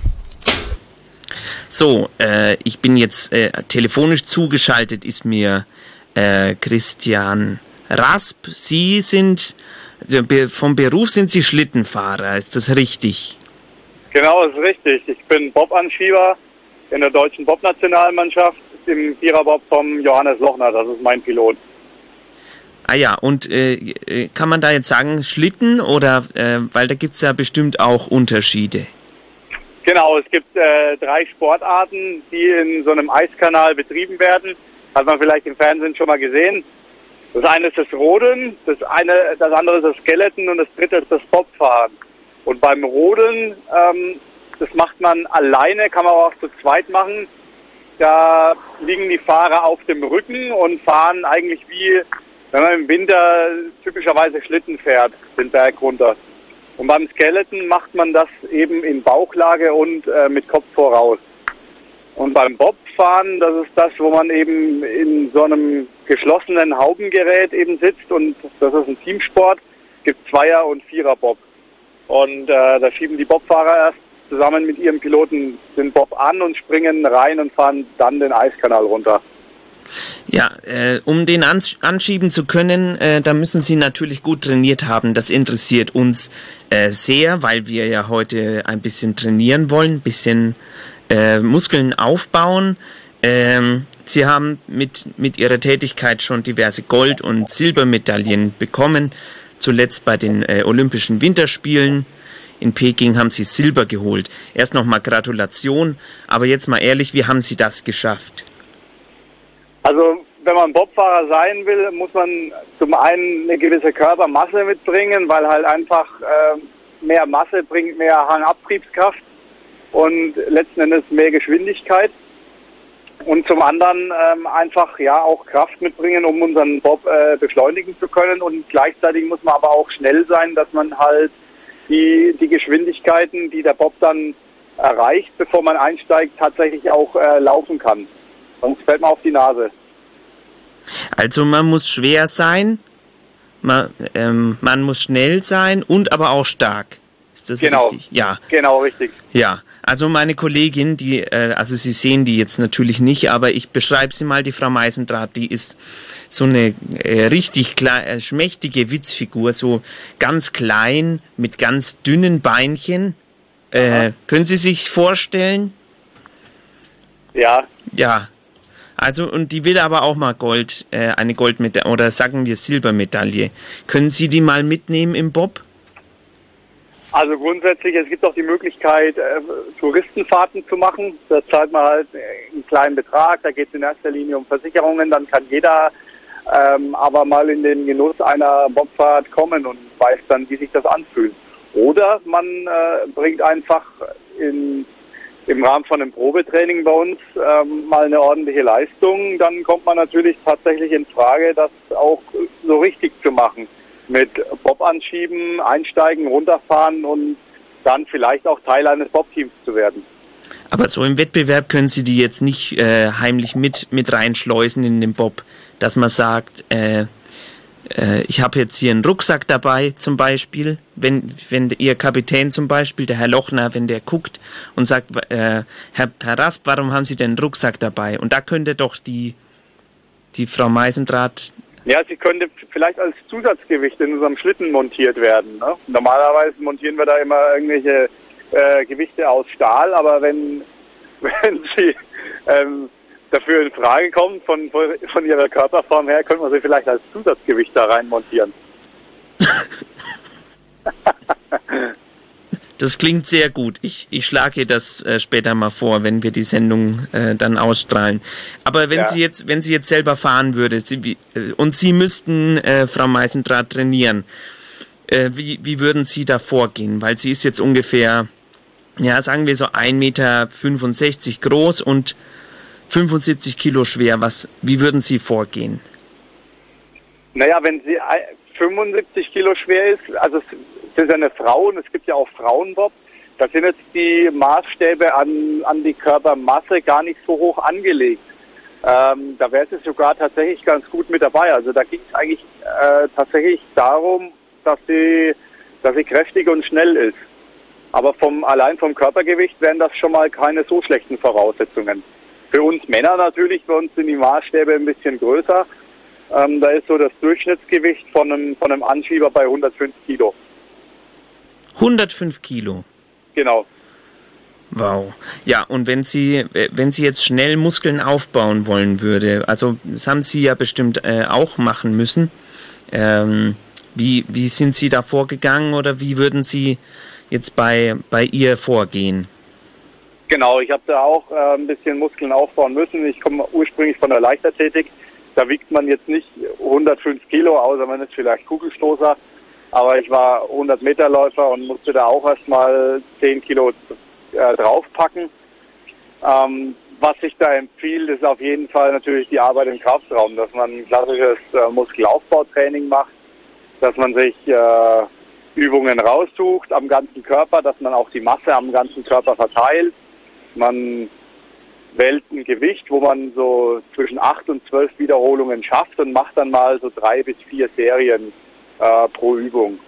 So, äh, ich bin jetzt äh, telefonisch zugeschaltet, ist mir äh, Christian Rasp. Sie sind, also be- vom Beruf sind Sie Schlittenfahrer, ist das richtig?
Genau, ist richtig. Ich bin Bob-Anschieber in der deutschen Bob-Nationalmannschaft im Viererbob vom Johannes Lochner. Das ist mein Pilot.
Ah ja, und äh, äh, kann man da jetzt sagen Schlitten oder, äh, weil da gibt's ja bestimmt auch Unterschiede.
Genau, es gibt äh, drei Sportarten, die in so einem Eiskanal betrieben werden. Hat man vielleicht im Fernsehen schon mal gesehen. Das eine ist das Rodeln, das eine, das andere ist das Skeleton und das dritte ist das Bobfahren. Und beim Rodeln, ähm, das macht man alleine, kann man aber auch zu zweit machen. Da liegen die Fahrer auf dem Rücken und fahren eigentlich wie, wenn man im Winter typischerweise Schlitten fährt, den Berg runter. Und beim Skeleton macht man das eben in Bauchlage und äh, mit Kopf voraus. Und beim Bobfahren, das ist das, wo man eben in so einem geschlossenen Haubengerät eben sitzt und das ist ein Teamsport. Es gibt Zweier- und Vierer-Bob. Und äh, da schieben die Bobfahrer erst zusammen mit ihrem Piloten den Bob an und springen rein und fahren dann den Eiskanal runter.
Ja, äh, um den ans- anschieben zu können, äh, da müssen Sie natürlich gut trainiert haben. Das interessiert uns äh, sehr, weil wir ja heute ein bisschen trainieren wollen, ein bisschen äh, Muskeln aufbauen. Ähm, Sie haben mit, mit Ihrer Tätigkeit schon diverse Gold- und Silbermedaillen bekommen. Zuletzt bei den äh, Olympischen Winterspielen in Peking haben Sie Silber geholt. Erst nochmal Gratulation, aber jetzt mal ehrlich, wie haben Sie das geschafft?
Also wenn man Bobfahrer sein will, muss man zum einen eine gewisse Körpermasse mitbringen, weil halt einfach äh, mehr Masse bringt mehr Hangabtriebskraft und letzten Endes mehr Geschwindigkeit. Und zum anderen ähm, einfach ja auch Kraft mitbringen, um unseren Bob äh, beschleunigen zu können. Und gleichzeitig muss man aber auch schnell sein, dass man halt die, die Geschwindigkeiten, die der Bob dann erreicht, bevor man einsteigt, tatsächlich auch äh, laufen kann. Sonst fällt man auf die Nase.
Also man muss schwer sein, man, ähm, man muss schnell sein und aber auch stark. Ist das
Genau.
richtig? Ja.
Genau, richtig.
Ja, also meine Kollegin, die, äh, also Sie sehen die jetzt natürlich nicht, aber ich beschreibe sie mal, die Frau Meisendrath, die ist so eine äh, richtig kle- äh, schmächtige Witzfigur, so ganz klein, mit ganz dünnen Beinchen. Äh, können Sie sich vorstellen?
Ja.
Ja. Also, und die will aber auch mal Gold, äh, eine Goldmedaille, oder sagen wir Silbermedaille. Können Sie die mal mitnehmen im Bob?
Also grundsätzlich, es gibt auch die Möglichkeit, äh, Touristenfahrten zu machen. Da zahlt man halt einen kleinen Betrag, da geht es in erster Linie um Versicherungen, dann kann jeder ähm, aber mal in den Genuss einer Bobfahrt kommen und weiß dann, wie sich das anfühlt. Oder man äh, bringt einfach in, im Rahmen von einem Probetraining bei uns ähm, mal eine ordentliche Leistung. Dann kommt man natürlich tatsächlich in Frage, das auch so richtig zu machen. Mit Bob anschieben, einsteigen, runterfahren und dann vielleicht auch Teil eines Bob-Teams zu werden.
Aber so im Wettbewerb können Sie die jetzt nicht äh, heimlich mit, mit reinschleusen in den Bob, dass man sagt, äh, äh, ich habe jetzt hier einen Rucksack dabei zum Beispiel, wenn, wenn Ihr Kapitän zum Beispiel, der Herr Lochner, wenn der guckt und sagt, äh, Herr, Herr Rasp, warum haben Sie denn einen Rucksack dabei? Und da könnte doch die, die Frau Meisendrath...
Ja, sie könnte vielleicht als Zusatzgewicht in unserem Schlitten montiert werden. Ne? Normalerweise montieren wir da immer irgendwelche äh, Gewichte aus Stahl, aber wenn, wenn sie ähm, dafür in Frage kommt, von, von ihrer Körperform her, könnte man sie vielleicht als Zusatzgewicht da rein montieren.
Das klingt sehr gut. Ich, ich schlage ihr das äh, später mal vor, wenn wir die Sendung äh, dann ausstrahlen. Aber wenn ja. sie jetzt, wenn sie jetzt selber fahren würde, sie, wie, äh, und Sie müssten äh, Frau Meisendrath trainieren, äh, wie, wie würden Sie da vorgehen? Weil sie ist jetzt ungefähr, ja, sagen wir so ein Meter fünfundsechzig groß und fünfundsiebzig Kilo schwer. Was, wie würden Sie vorgehen?
Naja, wenn sie fünfundsiebzig Kilo schwer ist, also es ist eine Frau und es gibt ja auch Frauenbob, da sind jetzt die Maßstäbe an, an die Körpermasse gar nicht so hoch angelegt. Ähm, da wäre es sogar tatsächlich ganz gut mit dabei. Also da ging es eigentlich äh, tatsächlich darum, dass sie, dass sie kräftig und schnell ist. Aber vom allein vom Körpergewicht wären das schon mal keine so schlechten Voraussetzungen. Für uns Männer natürlich, bei uns sind die Maßstäbe ein bisschen größer. Ähm, da ist so das Durchschnittsgewicht von einem, von einem Anschieber bei hundertfünf Kilo.
hundertfünf Kilo?
Genau.
Wow. Ja, und wenn Sie, wenn Sie jetzt schnell Muskeln aufbauen wollen würde, also das haben Sie ja bestimmt äh, auch machen müssen, ähm, wie, wie sind Sie da vorgegangen oder wie würden Sie jetzt bei, bei ihr vorgehen?
Genau, ich habe da auch äh, ein bisschen Muskeln aufbauen müssen. Ich komme ursprünglich von der Leichtathletik. Da wiegt man jetzt nicht hundertfünf Kilo, außer man ist vielleicht Kugelstoßer. Aber ich war hundert Meter Läufer und musste da auch erstmal zehn Kilo äh, draufpacken. Ähm, was ich da empfiehlt, ist auf jeden Fall natürlich die Arbeit im Kraftraum, dass man ein klassisches äh, Muskelaufbautraining macht, dass man sich äh, Übungen raussucht am ganzen Körper, dass man auch die Masse am ganzen Körper verteilt. Man wählt ein Gewicht, wo man so zwischen acht und zwölf Wiederholungen schafft und macht dann mal so drei bis vier Serien äh, pro Übung.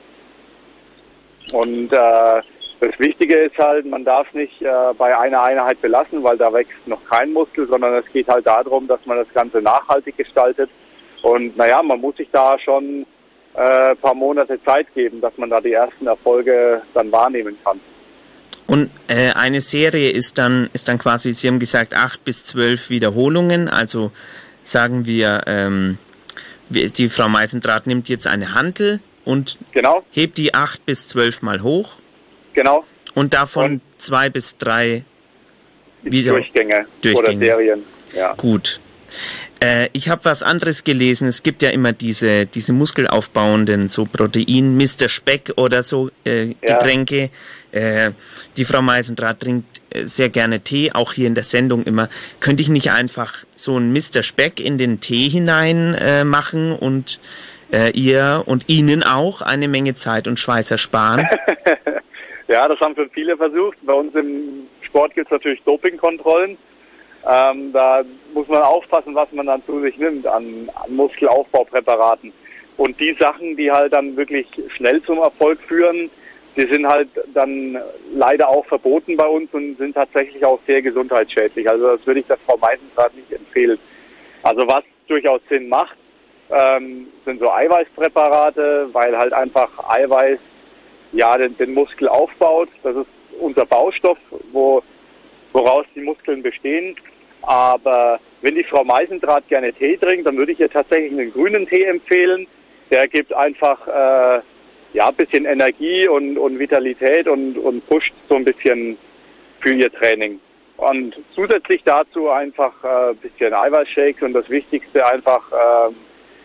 Und äh, das Wichtige ist halt, man darf nicht äh, bei einer Einheit belassen, weil da wächst noch kein Muskel, sondern es geht halt darum, dass man das Ganze nachhaltig gestaltet. Und naja, man muss sich da schon äh, ein paar Monate Zeit geben, dass man da die ersten Erfolge dann wahrnehmen kann.
Und äh, eine Serie ist dann, ist dann quasi, Sie haben gesagt, acht bis zwölf Wiederholungen. Also sagen wir, ähm, die Frau Meisendrath nimmt jetzt eine Hantel und
genau.
hebt die acht bis zwölf Mal hoch.
Genau.
Und davon und zwei bis drei
wieder Durchgänge,
Durchgänge
oder Serien. Ja.
Gut. Äh, ich habe was anderes gelesen. Es gibt ja immer diese, diese muskelaufbauenden, so Protein, Mister Speck oder so äh,
ja.
Getränke. Äh, die Frau Meisendrath trinkt äh, sehr gerne Tee, auch hier in der Sendung immer. Könnte ich nicht einfach so ein Mister Speck in den Tee hinein äh, machen und äh, ihr und Ihnen auch eine Menge Zeit und Schweiß ersparen?
Ja, das haben schon viele versucht. Bei uns im Sport gibt es natürlich Dopingkontrollen. Ähm, da muss man aufpassen, was man dann zu sich nimmt an, an Muskelaufbaupräparaten. Und die Sachen, die halt dann wirklich schnell zum Erfolg führen, die sind halt dann leider auch verboten bei uns und sind tatsächlich auch sehr gesundheitsschädlich. Also das würde ich der Frau Meisendrath nicht empfehlen. Also was durchaus Sinn macht, ähm, sind so Eiweißpräparate, weil halt einfach Eiweiß ja den, den Muskel aufbaut. Das ist unser Baustoff, wo woraus die Muskeln bestehen. Aber wenn die Frau Meisendrath gerne Tee trinkt, dann würde ich ihr tatsächlich einen grünen Tee empfehlen. Der gibt einfach äh, ja ein bisschen Energie und, und Vitalität und, und pusht so ein bisschen für ihr Training. Und zusätzlich dazu einfach ein äh, bisschen Eiweißshakes und das Wichtigste einfach äh,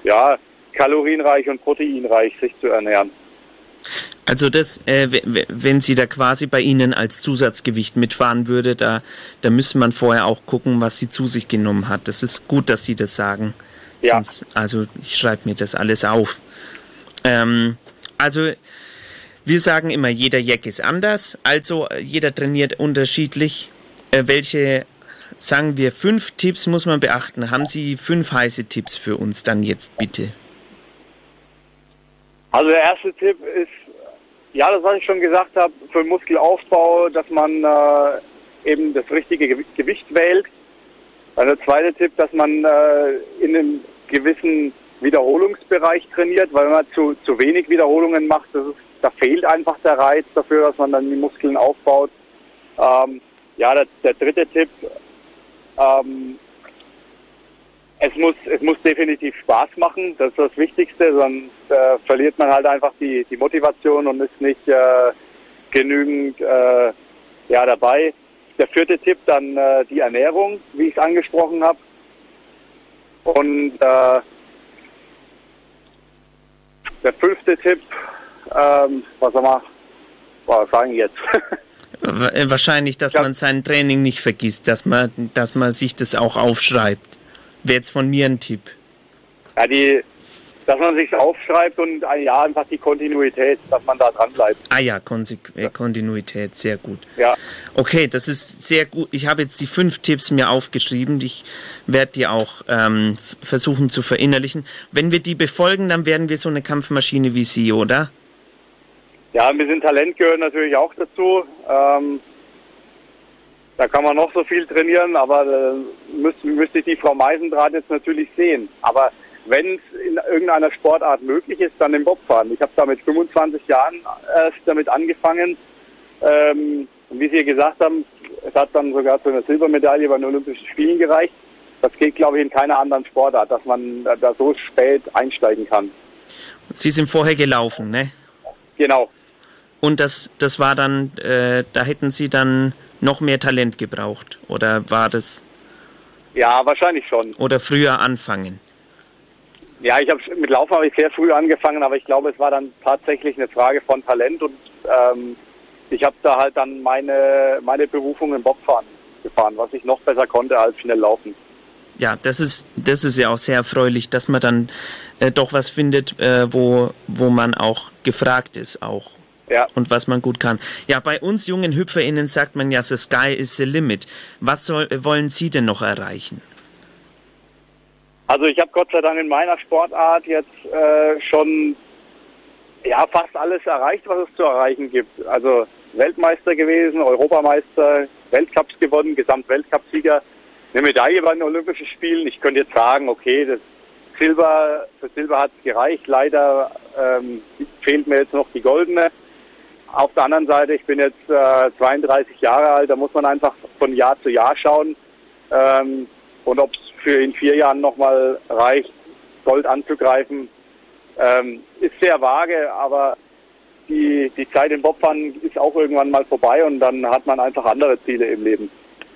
ja, kalorienreich und proteinreich sich zu ernähren.
Also das, äh, wenn sie da quasi bei Ihnen als Zusatzgewicht mitfahren würde, da, da müsste man vorher auch gucken, was sie zu sich genommen hat. Das ist gut, dass Sie das sagen.
Ja.
Sonst, also ich schreibe mir das alles auf. Ähm, also wir sagen immer, jeder Jack ist anders, also jeder trainiert unterschiedlich. Äh, welche, sagen wir, fünf Tipps muss man beachten? Haben Sie fünf heiße Tipps für uns dann jetzt bitte?
Also der erste Tipp ist, ja, das, was ich schon gesagt habe, für Muskelaufbau, dass man äh, eben das richtige Gew- Gewicht wählt. Dann der zweite Tipp, dass man äh, in einem gewissen Wiederholungsbereich trainiert, weil wenn man zu, zu wenig Wiederholungen macht, das ist, da fehlt einfach der Reiz dafür, dass man dann die Muskeln aufbaut. Ähm, ja, der, der dritte Tipp, ähm, es muss, es muss definitiv Spaß machen, das ist das Wichtigste, sonst äh, verliert man halt einfach die, die Motivation und ist nicht äh, genügend äh, ja, dabei. Der vierte Tipp dann äh, die Ernährung, wie ich es angesprochen habe. Und äh, der fünfte Tipp, ähm, was soll man was sagen jetzt?
Wahrscheinlich, dass man sein Training nicht vergisst, dass man, dass man sich das auch aufschreibt. Wäre jetzt von mir ein Tipp.
Ja, die, dass man sich aufschreibt und ein Jahr einfach die Kontinuität, dass man da dran bleibt.
Ah ja, Konsequ- äh, Kontinuität, sehr gut.
Ja.
Okay, das ist sehr gut. Ich habe jetzt die fünf Tipps mir aufgeschrieben. Ich werde die auch ähm, f- versuchen zu verinnerlichen. Wenn wir die befolgen, dann werden wir so eine Kampfmaschine wie Sie, oder?
Ja, ein bisschen Talent gehört natürlich auch dazu. Ähm, da kann man noch so viel trainieren, aber äh, müsste, müsste ich die Frau Meisendrath jetzt natürlich sehen. Aber wenn es in irgendeiner Sportart möglich ist, dann im Bobfahren. Ich habe da mit fünfundzwanzig Jahren erst damit angefangen. Ähm, und wie Sie gesagt haben, es hat dann sogar zu einer Silbermedaille bei den Olympischen Spielen gereicht. Das geht, glaube ich, in keiner anderen Sportart, dass man da so spät einsteigen kann.
Sie sind vorher gelaufen, ne?
Genau.
Und das, das war dann, äh, da hätten Sie dann noch mehr Talent gebraucht? Oder war das...
Ja, wahrscheinlich schon.
Oder früher anfangen?
Ja, ich habe mit Laufen habe ich sehr früh angefangen, aber ich glaube, es war dann tatsächlich eine Frage von Talent und ähm, ich habe da halt dann meine meine Berufung im Bobfahren gefahren, was ich noch besser konnte als schnell laufen.
Ja, das ist das ist ja auch sehr erfreulich, dass man dann äh, doch was findet, äh, wo wo man auch gefragt ist auch.
Ja.
Und was man gut kann. Ja, bei uns jungen HüpferInnen sagt man ja, the sky is the limit. Was soll, wollen Sie denn noch erreichen?
Also ich habe Gott sei Dank in meiner Sportart jetzt äh, schon ja fast alles erreicht, was es zu erreichen gibt. Also Weltmeister gewesen, Europameister, Weltcups gewonnen, Gesamtweltcupsieger, eine Medaille bei den Olympischen Spielen. Ich könnte jetzt sagen, okay, das Silber, für Silber hat es gereicht. Leider ähm, fehlt mir jetzt noch die goldene. Auf der anderen Seite, ich bin jetzt äh, zweiunddreißig Jahre alt, da muss man einfach von Jahr zu Jahr schauen. Ähm, und ob es für in vier Jahren nochmal reicht, Gold anzugreifen, ähm, ist sehr vage, aber die, die Zeit im Bobfahren ist auch irgendwann mal vorbei und dann hat man einfach andere Ziele im Leben.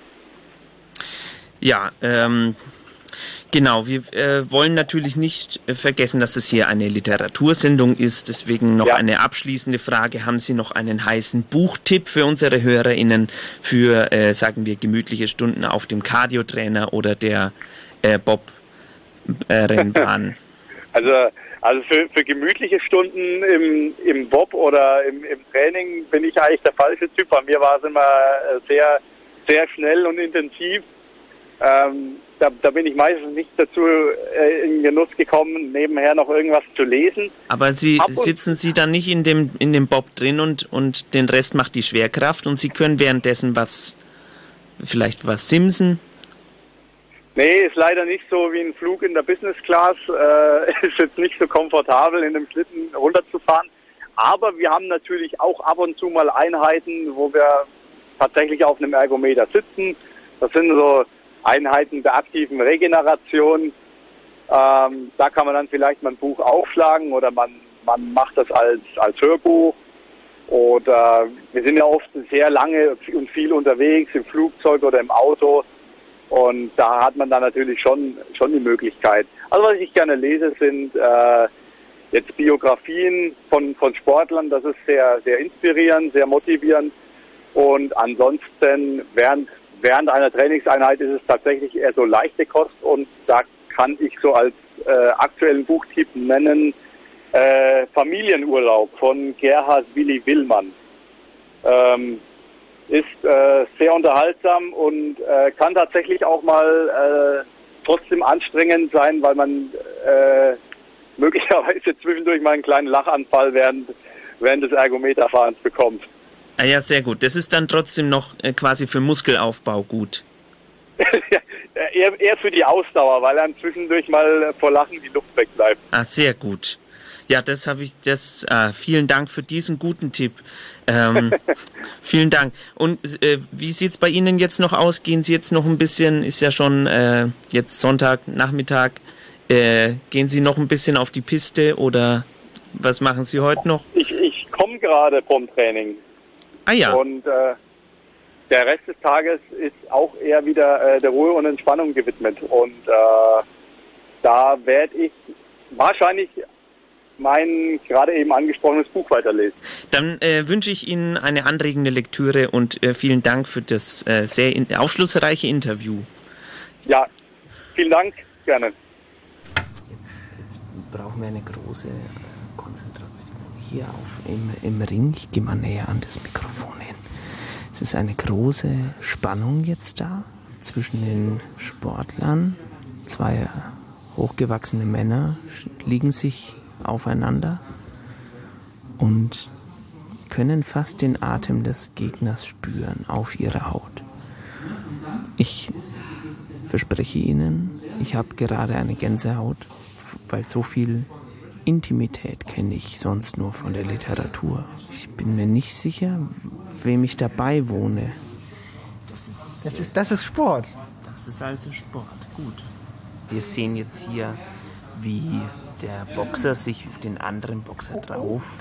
Ja, ähm, genau. Wir äh, wollen natürlich nicht äh, vergessen, dass es hier eine Literatursendung ist. Deswegen noch ja. eine abschließende Frage. Haben Sie noch einen heißen Buchtipp für unsere HörerInnen für, äh, sagen wir, gemütliche Stunden auf dem Cardio-Trainer oder der äh, Bob-Rennbahn?
Äh, also also für, für gemütliche Stunden im, im Bob oder im, im Training bin ich eigentlich der falsche Typ. Bei mir war es immer sehr, sehr schnell und intensiv. Ähm, da, da bin ich meistens nicht dazu äh, in Genuss gekommen, nebenher noch irgendwas zu lesen.
Aber Sie sitzen Sie dann nicht in dem in dem Bob drin und und den Rest macht die Schwerkraft und Sie können währenddessen was, vielleicht was simsen?
Nee, ist leider nicht so wie ein Flug in der Business Class. Äh, ist jetzt nicht so komfortabel, in dem Schlitten runterzufahren. Aber wir haben natürlich auch ab und zu mal Einheiten, wo wir tatsächlich auf einem Ergometer sitzen. Das sind so Einheiten der aktiven Regeneration. Ähm, da kann man dann vielleicht mal ein Buch aufschlagen oder man, man macht das als, als Hörbuch. Oder wir sind ja oft sehr lange und viel unterwegs im Flugzeug oder im Auto. Und da hat man dann natürlich schon schon die Möglichkeit. Also was ich gerne lese, sind äh, jetzt Biografien von von Sportlern. Das ist sehr sehr inspirierend, sehr motivierend. Und ansonsten während während einer Trainingseinheit ist es tatsächlich eher so leichte Kost. Und da kann ich so als äh, aktuellen Buchtipp nennen äh, Familienurlaub von Gerhard Willi Willmann. Ähm, ist äh, sehr unterhaltsam und äh, kann tatsächlich auch mal äh, trotzdem anstrengend sein, weil man äh, möglicherweise zwischendurch mal einen kleinen Lachanfall während, während des Ergometerfahrens bekommt.
Ah ja, sehr gut. Das ist dann trotzdem noch äh, quasi für Muskelaufbau gut.
eher, eher für die Ausdauer, weil einem zwischendurch mal vor Lachen die Luft wegbleibt.
Ah, sehr gut. Ja, das habe ich, das, ah, vielen Dank für diesen guten Tipp. Ähm, vielen Dank. Und äh, wie sieht's bei Ihnen jetzt noch aus? Gehen Sie jetzt noch ein bisschen, ist ja schon äh, jetzt Sonntagnachmittag, äh, gehen Sie noch ein bisschen auf die Piste oder was machen Sie heute noch?
Ich, ich komme gerade vom Training.
Ah ja.
Und äh, der Rest des Tages ist auch eher wieder äh, der Ruhe und Entspannung gewidmet. Und äh, da werde ich wahrscheinlich mein gerade eben angesprochenes Buch weiterlesen.
Dann äh, wünsche ich Ihnen eine anregende Lektüre und äh, vielen Dank für das äh, sehr in, aufschlussreiche Interview.
Ja, vielen Dank, gerne.
Jetzt, jetzt brauchen wir eine große Konzentration hier auf im, im Ring. Ich gehe mal näher an das Mikrofon hin. Es ist eine große Spannung jetzt da zwischen den Sportlern. Zwei hochgewachsene Männer liegen sich aufeinander und können fast den Atem des Gegners spüren auf ihrer Haut. Ich verspreche Ihnen, ich habe gerade eine Gänsehaut, weil so viel Intimität kenne ich sonst nur von der Literatur. Ich bin mir nicht sicher, wem ich dabei wohne.
Das ist, das ist, das ist Sport.
Das ist also Sport, gut. Wir sehen jetzt hier, wie der Boxer sich auf den anderen Boxer drauf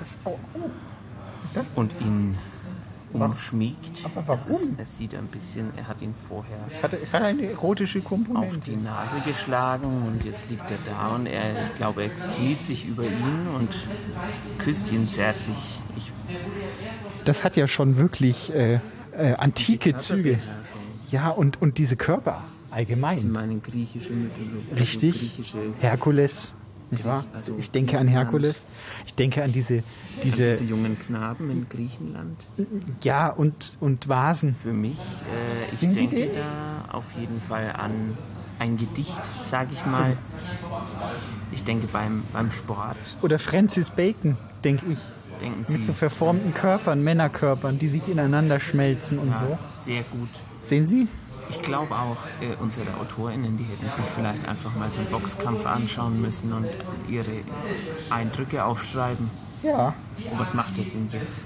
und ihn umschmiegt.
Aber warum?
Es, ist, es sieht ein bisschen, er hat ihn vorher
es hat, es hat eine erotische Komponente.
auf die Nase geschlagen und jetzt liegt er da und er, ich glaube, er kniet sich über ihn und küsst ihn zärtlich. Ich,
das hat ja schon wirklich äh, äh, antike Züge. Ja, und, und diese Körper allgemein.
Sie meinen griechische Mythologie.
Richtig,
also griechische
Herkules. Nicht wahr? Also ich denke an Herkules. Ich denke an diese, diese,
an diese jungen Knaben in Griechenland.
Ja, und, und Vasen.
Für mich, äh, ich
Sind
denke da auf jeden Fall an ein Gedicht, sage ich mal. Ich denke beim, beim Sport.
Oder Francis Bacon, denke ich.
Denken Sie?
Mit so verformten Körpern, Männerkörpern, die sich ineinander schmelzen und
ja,
so.
Sehr gut.
Sehen Sie?
Ich glaube auch, äh, unsere AutorInnen, die hätten sich vielleicht einfach mal so einen Boxkampf anschauen müssen und ihre Eindrücke aufschreiben.
Ja.
Und was macht er denn jetzt?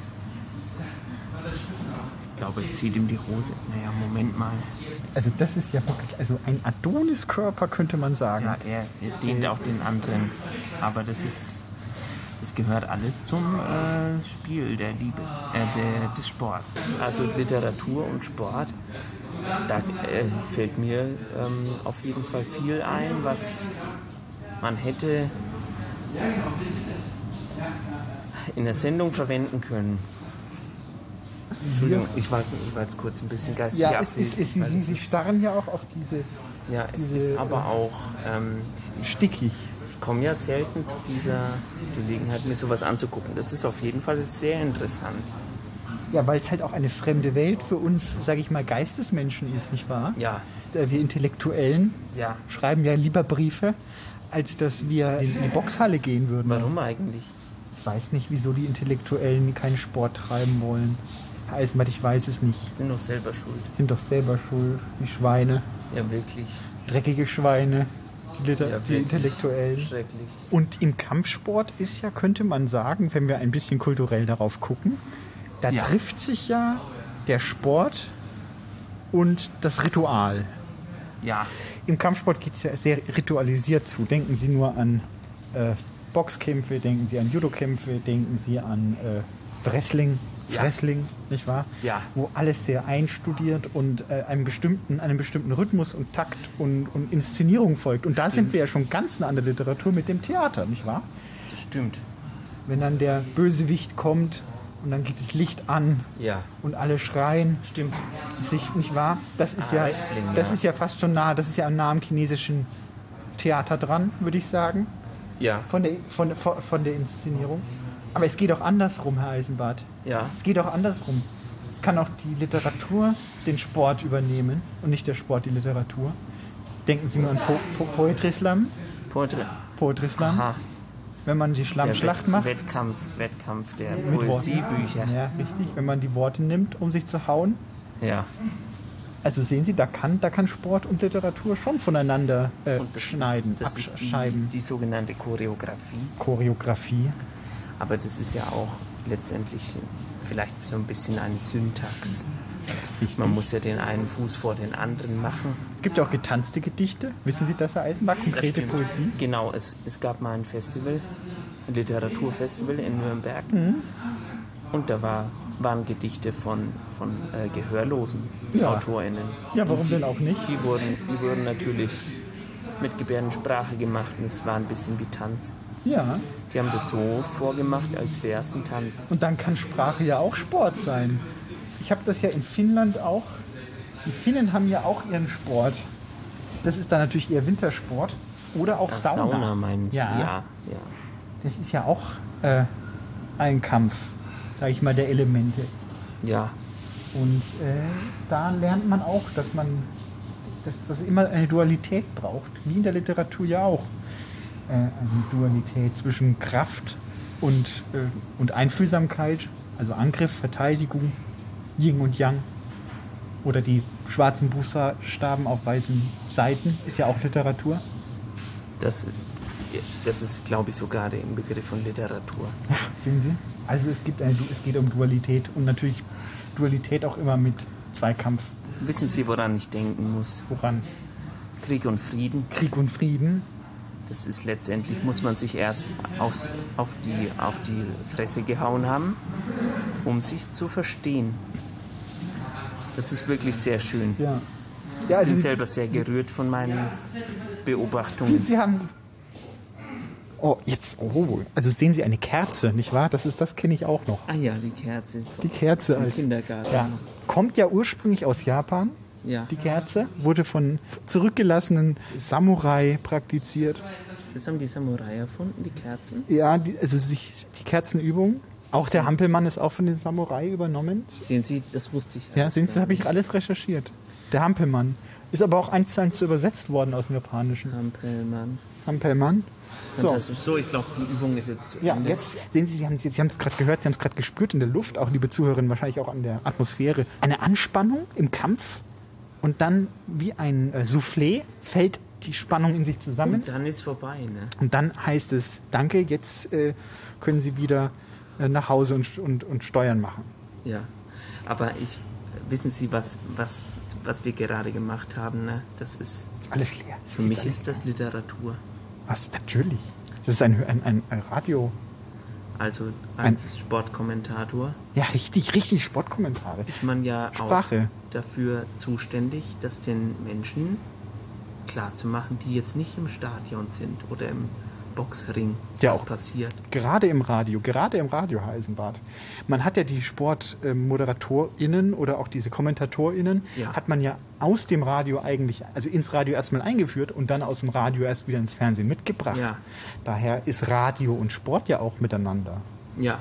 Ich glaube, er zieht ihm die Hose. Naja, Moment mal.
Also das ist ja wirklich, also ein Adoniskörper könnte man sagen.
Ja, er, er dehnt auch den anderen. Aber das ist, das gehört alles zum äh, Spiel der Liebe, äh, der, des Sports. Also Literatur und Sport. Da äh, fällt mir ähm, auf jeden Fall viel ein, was man hätte in der Sendung verwenden können. Entschuldigung, ich war, ich war jetzt kurz ein bisschen geistig
ja, es ist, es ist, Sie, Sie starren ja auch auf diese...
Ja, es
diese,
ist aber auch... Ähm,
stickig.
Ich komme ja selten zu dieser Gelegenheit, mir sowas anzugucken. Das ist auf jeden Fall sehr interessant.
Ja, weil es halt auch eine fremde Welt für uns, sage ich mal, Geistesmenschen ist, nicht wahr?
Ja.
Wir Intellektuellen
ja.
schreiben ja lieber Briefe, als dass wir in die Boxhalle gehen würden.
Warum eigentlich?
Ich weiß nicht, wieso die Intellektuellen keinen Sport treiben wollen. Herr Eisenbart, ich weiß es nicht.
Sind doch selber schuld.
Sind doch selber schuld, die Schweine.
Ja, wirklich.
Dreckige Schweine, die, Liter-
ja,
die Intellektuellen.
Schrecklich.
Und im Kampfsport ist ja, könnte man sagen, wenn wir ein bisschen kulturell darauf gucken, da ja. trifft sich ja der Sport und das Ritual.
Ja.
Im Kampfsport geht es ja sehr ritualisiert zu. Denken Sie nur an äh, Boxkämpfe, denken Sie an Judokämpfe, denken Sie an äh, Wrestling.
Ja.
Fressling, nicht wahr?
Ja.
Wo alles sehr einstudiert und äh, einem bestimmten, einem bestimmten Rhythmus und Takt und, und Inszenierung folgt. Und da
Stimmt.
sind wir ja schon ganz nah an der Literatur mit dem Theater, nicht wahr?
Das stimmt.
Wenn dann der Bösewicht kommt und dann geht das Licht an
Ja.
und alle schreien.
Stimmt.
Sich, nicht wahr? Das ist
Ah,
ja,
Wrestling,
das
ja.
ist ja fast schon nah, das ist ja nah am chinesischen Theater dran, würde ich sagen.
Ja.
Von der, von, von, von der Inszenierung. Aber es geht auch andersrum, Herr Eisenbart.
Ja.
Es geht auch andersrum. Es kann auch die Literatur den Sport übernehmen und nicht der Sport die Literatur. Denken Sie mal an po po Poetry Slam.
Poetry.
Poetry Slam.
Aha.
Wenn man die Schlammschlacht
der
macht.
Wettkampf, Wettkampf der
Mit Worten.
Poesiebücher.
Ja, richtig. Wenn man die Worte nimmt, um sich zu hauen.
Ja.
Also sehen Sie, da kann, da kann Sport und Literatur schon voneinander äh,
Und das
schneiden,
ist, das ist die,
abscheiden.
die sogenannte Choreografie.
Choreografie.
Aber das ist ja auch letztendlich vielleicht so ein bisschen eine Syntax.
Richtig.
Man muss ja den einen Fuß vor den anderen machen.
Es gibt ja auch getanzte Gedichte. Wissen Sie das, Herr Eisenbach? Konkrete
Das stimmt.
Poesie?
Genau, es, es gab mal ein Festival, ein Literaturfestival in Nürnberg.
Mhm.
Und da war, waren Gedichte von, von äh, gehörlosen
Ja.
AutorInnen.
Ja, warum
Und die,
denn auch nicht?
Die wurden, die wurden natürlich mit Gebärdensprache gemacht und es war ein bisschen wie Tanz.
Ja.
Die haben das so vorgemacht, als wäre es ein Tanz.
Und dann kann Sprache ja auch Sport sein. Ich habe das ja in Finnland auch. Die Finnen haben ja auch ihren Sport. Das ist dann natürlich eher Wintersport. Oder auch
Ach,
Sauna.
Sauna meinen Sie?
Ja.
Ja, ja.
Das ist ja auch äh, ein Kampf, sage ich mal, der Elemente.
Ja.
Und äh, da lernt man auch, dass man dass das immer eine Dualität braucht. Wie in der Literatur ja auch. Äh, eine Dualität zwischen Kraft und, äh, und Einfühlsamkeit. Also Angriff, Verteidigung, Yin und Yang. Oder die schwarzen Buchstaben auf weißen Seiten ist ja auch Literatur.
Das, das ist, glaube ich, sogar der Inbegriff von Literatur.
Ja, sehen Sie? Also es, gibt eine, es geht um Dualität und natürlich Dualität auch immer mit Zweikampf.
Wissen Sie, woran ich denken muss?
Woran?
Krieg und Frieden.
Krieg und Frieden.
Das ist letztendlich, muss man sich erst aufs, auf, die, auf die Fresse gehauen haben, um sich zu verstehen. Das ist wirklich sehr schön.
Ja.
Ich
Ja, also
bin selber sehr gerührt von meinen Beobachtungen.
Sie haben... Oh, jetzt... Oh, also sehen Sie eine Kerze, nicht wahr? Das ist, das kenne ich auch noch.
Ah ja, die Kerze.
Die Kerze
Im
als...
Kindergarten.
Ja. Kommt ja ursprünglich aus Japan.
Ja.
Die Kerze wurde von zurückgelassenen Samurai praktiziert.
Das haben die Samurai erfunden, die Kerzen?
Ja, die, also sich, die Kerzenübung. Auch der Hampelmann ist auch von den Samurai übernommen.
Sehen Sie, das wusste ich.
Ja, sehen Sie, das habe ich alles recherchiert. Der Hampelmann. Ist aber auch eins zu eins übersetzt worden aus dem Japanischen.
Hampelmann.
Hampelmann. So.
So, ich glaube, die Übung ist jetzt zu
Ja,
Ende.
jetzt sehen Sie, Sie haben Sie haben es gerade gehört, Sie haben es gerade gespürt in der Luft, auch liebe Zuhörerinnen, wahrscheinlich auch an der Atmosphäre. Eine Anspannung im Kampf und dann wie ein äh, Soufflé fällt die Spannung in sich zusammen.
Und dann ist vorbei, ne?
Und dann heißt es, danke, jetzt äh, können Sie wieder äh, nach Hause und, und, und Steuern machen.
Ja, aber ich, wissen Sie, was, was, was wir gerade gemacht haben, ne? Das ist...
Alles leer.
Für mich ist das Literatur.
Was? Natürlich. Das ist ein, ein, ein, ein Radio...
Also als Sportkommentator
Ja, richtig, richtig, Sportkommentare.
ist man ja
Sprache.
auch dafür zuständig, das den Menschen klarzumachen, die jetzt nicht im Stadion sind oder im Boxring,
Ja,
was
auch.
passiert.
Gerade im Radio, gerade im Radio, Herr Eisenbart. Man hat ja die SportmoderatorInnen oder auch diese KommentatorInnen,
Ja.
hat man ja aus dem Radio eigentlich, also ins Radio erstmal eingeführt und dann aus dem Radio erst wieder ins Fernsehen mitgebracht.
Ja.
Daher ist Radio und Sport ja auch miteinander.
Ja,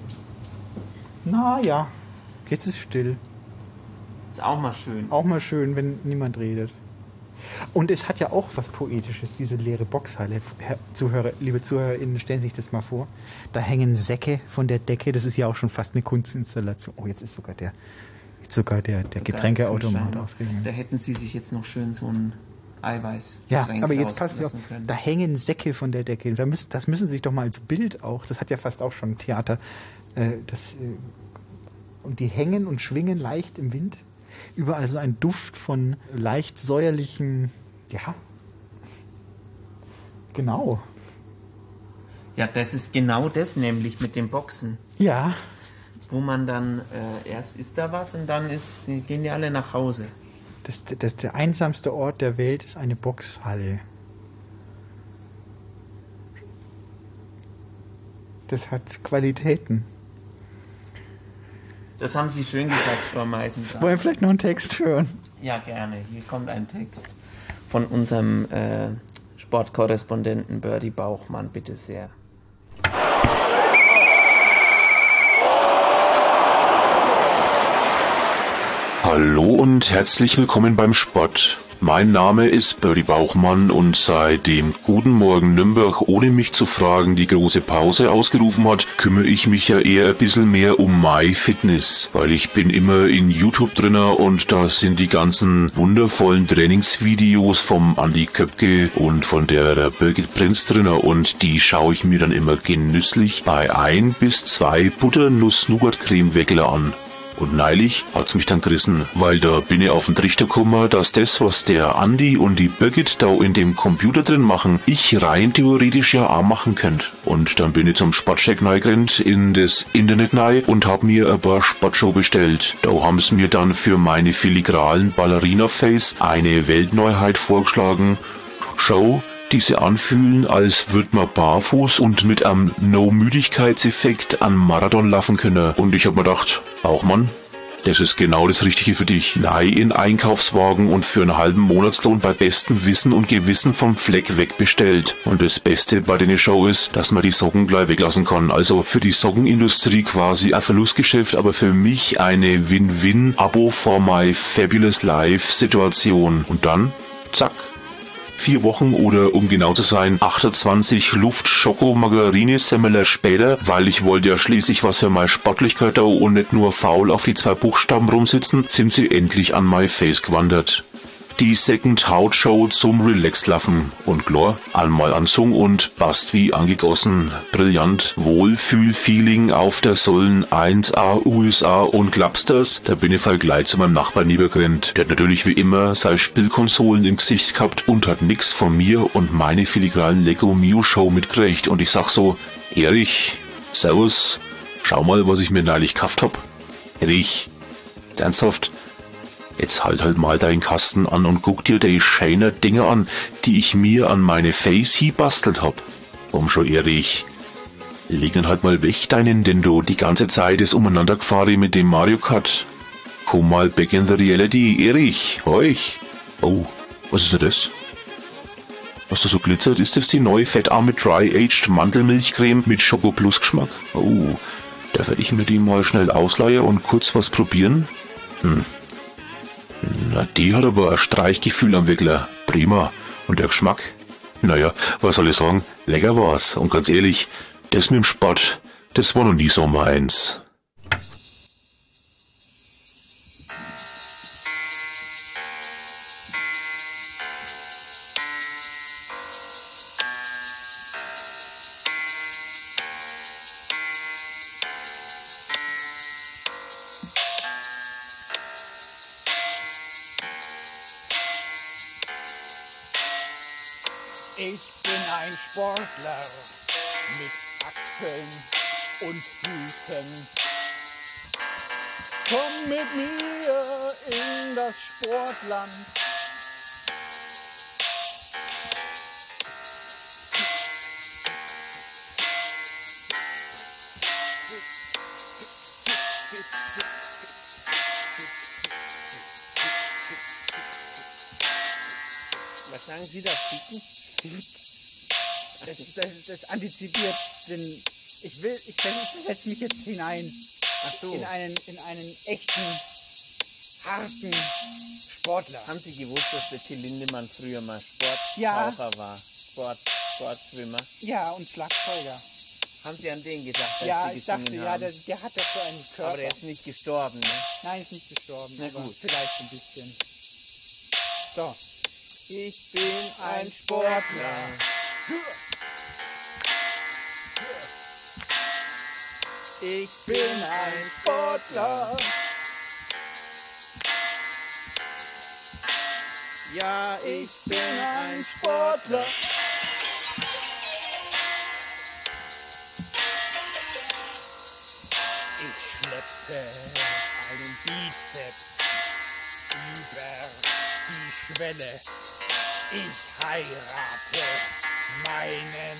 Na ja, jetzt ist still.
ist auch mal schön.
Auch mal schön, wenn niemand redet. Und es hat ja auch was Poetisches, diese leere Boxhalle. Herr Zuhörer, liebe ZuhörerInnen, stellen Sie sich das mal vor. Da hängen Säcke von der Decke. Das ist ja auch schon fast eine Kunstinstallation. Oh, jetzt ist sogar der, jetzt sogar der, der Getränkeautomat
Da
ausgegangen.
hätten Sie sich jetzt noch schön so ein Eiweiß
Ja, aber jetzt passt auf,
rauslassen können.
da hängen Säcke von der Decke. Da müssen, das müssen Sie sich doch mal als Bild auch, das hat ja fast auch schon Theater, äh, das, äh, und die hängen und schwingen leicht im Wind. Überall so ein Duft von leicht säuerlichen, ja, genau.
Ja, das ist genau das nämlich mit dem Boxen.
Ja.
wo man dann, äh, erst ist da was und dann ist, gehen die alle nach Hause.
Das, das, der einsamste Ort der Welt ist eine Boxhalle. Das hat Qualitäten.
Das haben Sie schön gesagt, Frau Meisendrath.
Wollen wir vielleicht noch einen Text hören?
Ja, gerne. Hier kommt ein Text von unserem äh, Sportkorrespondenten Birdie Bauchmann, bitte sehr.
Hallo und herzlich willkommen beim Sport. Mein Name ist Birdie Bauchmann und seit dem Guten Morgen Nürnberg ohne mich zu fragen die große Pause ausgerufen hat, kümmere ich mich ja eher ein bisschen mehr um MyFitness, weil ich bin immer in YouTube drinne und da sind die ganzen wundervollen Trainingsvideos vom Andi Köpke und von der, der Birgit Prinz drinne und die schaue ich mir dann immer genüsslich bei ein bis zwei Butter-Nuss-Nougat-Creme-Weckler an. Und neulich hat's mich dann gerissen, weil da bin ich auf den Trichter gekommen, dass das, was der Andi und die Birgit da in dem Computer drin machen, ich rein theoretisch ja auch machen könnt. Und dann bin ich zum Sportcheck reingerannt in das Internet rein und hab mir ein paar Sportshow bestellt. Da haben sie mir dann für meine filigranen Ballerina-Face eine Weltneuheit vorgeschlagen. Show, die sie anfühlen, als würde man barfuß und mit einem No-Müdigkeitseffekt an Marathon laufen können. Und ich hab mir gedacht, Bauchmann, das ist genau das Richtige für dich. Nein, in Einkaufswagen und für einen halben Monatslohn bei bestem Wissen und Gewissen vom Fleck weg bestellt. Und das Beste bei der Show ist, dass man die Socken gleich weglassen kann. Also für die Sockenindustrie quasi ein Verlustgeschäft, aber für mich eine Win-Win-Abo for my fabulous life Situation. Und dann, zack. Vier Wochen oder um genau zu sein, achtundzwanzig Luft-Schoko-Margarine-Semmeler später, weil ich wollte ja schließlich was für meine Sportlichkeit da und nicht nur faul auf die zwei Buchstaben rumsitzen, sind sie endlich an my face gewandert. Die Second-Haut-Show zum Relax-Laffen. Und klar, einmal anzogen und passt wie angegossen. Brillant. Wohlfühl-Feeling auf der Säulen eins A U S A und Clubsters. Da bin ich voll gleich zu meinem Nachbarn übergerannt. Der hat natürlich wie immer seine Spielkonsolen im Gesicht gehabt und hat nix von mir und meine filigranen Lego Mio Show mitgekriegt. Und ich sag so, Erich, servus, schau mal, was ich mir neulich gekauft hab. Erich, ernsthaft? Jetzt halt halt mal deinen Kasten an und guck dir die schönen Dinge an, die ich mir an meine Face hier bastelt hab. Komm schon, Erich. Leg dann halt mal weg dein Nintendo. Die ganze Zeit ist umeinander gefahren mit dem Mario Kart. Komm mal back in the reality, Erich. Euch. Oh, was ist denn das? Was da so glitzert, ist das die neue fettarme Dry-Aged Mandelmilchcreme mit Schoko-Plus-Geschmack? Oh, da werde ich mir die mal schnell ausleihen und kurz was probieren. Hm. Na, die hat aber ein Streichgefühl am Wickler. Prima. Und der Geschmack? Naja, was soll ich sagen? Lecker war's. Und ganz ehrlich, das mit dem Sport, das war noch nie so meins.
Ich bin ein Sportler mit Achseln und Füßen. Komm mit mir in das Sportland.
Was sagen Sie da, Ficken? Das, das, das antizipiert, denn ich will, ich setze mich jetzt hinein Ach so. in einen, in einen echten, harten Sportler.
Haben Sie gewusst, dass der Till Lindemann früher mal Sporttaucher
Ja.
war? Sport, Sportschwimmer?
Ja, und Schlagzeuger.
Haben Sie an den gedacht, als
Ja,
Sie
ich
gesungen
dachte, ja,
haben?
der, der hat doch so einen Körper.
Aber der ist nicht gestorben, ne?
Nein, ist nicht gestorben,
Na
aber
gut.
vielleicht ein bisschen. So. Ich bin ein Sportler. Ich bin ein Sportler. Ja, ich bin ein Sportler.
Ich schlepp
einen Bizeps über die Schwelle. Ich heirate meinen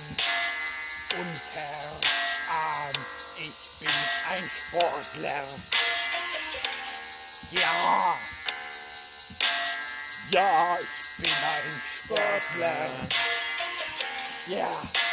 Unterarm. Ich bin ein Sportler. Ja. Ja, ich bin ein Sportler. Ja.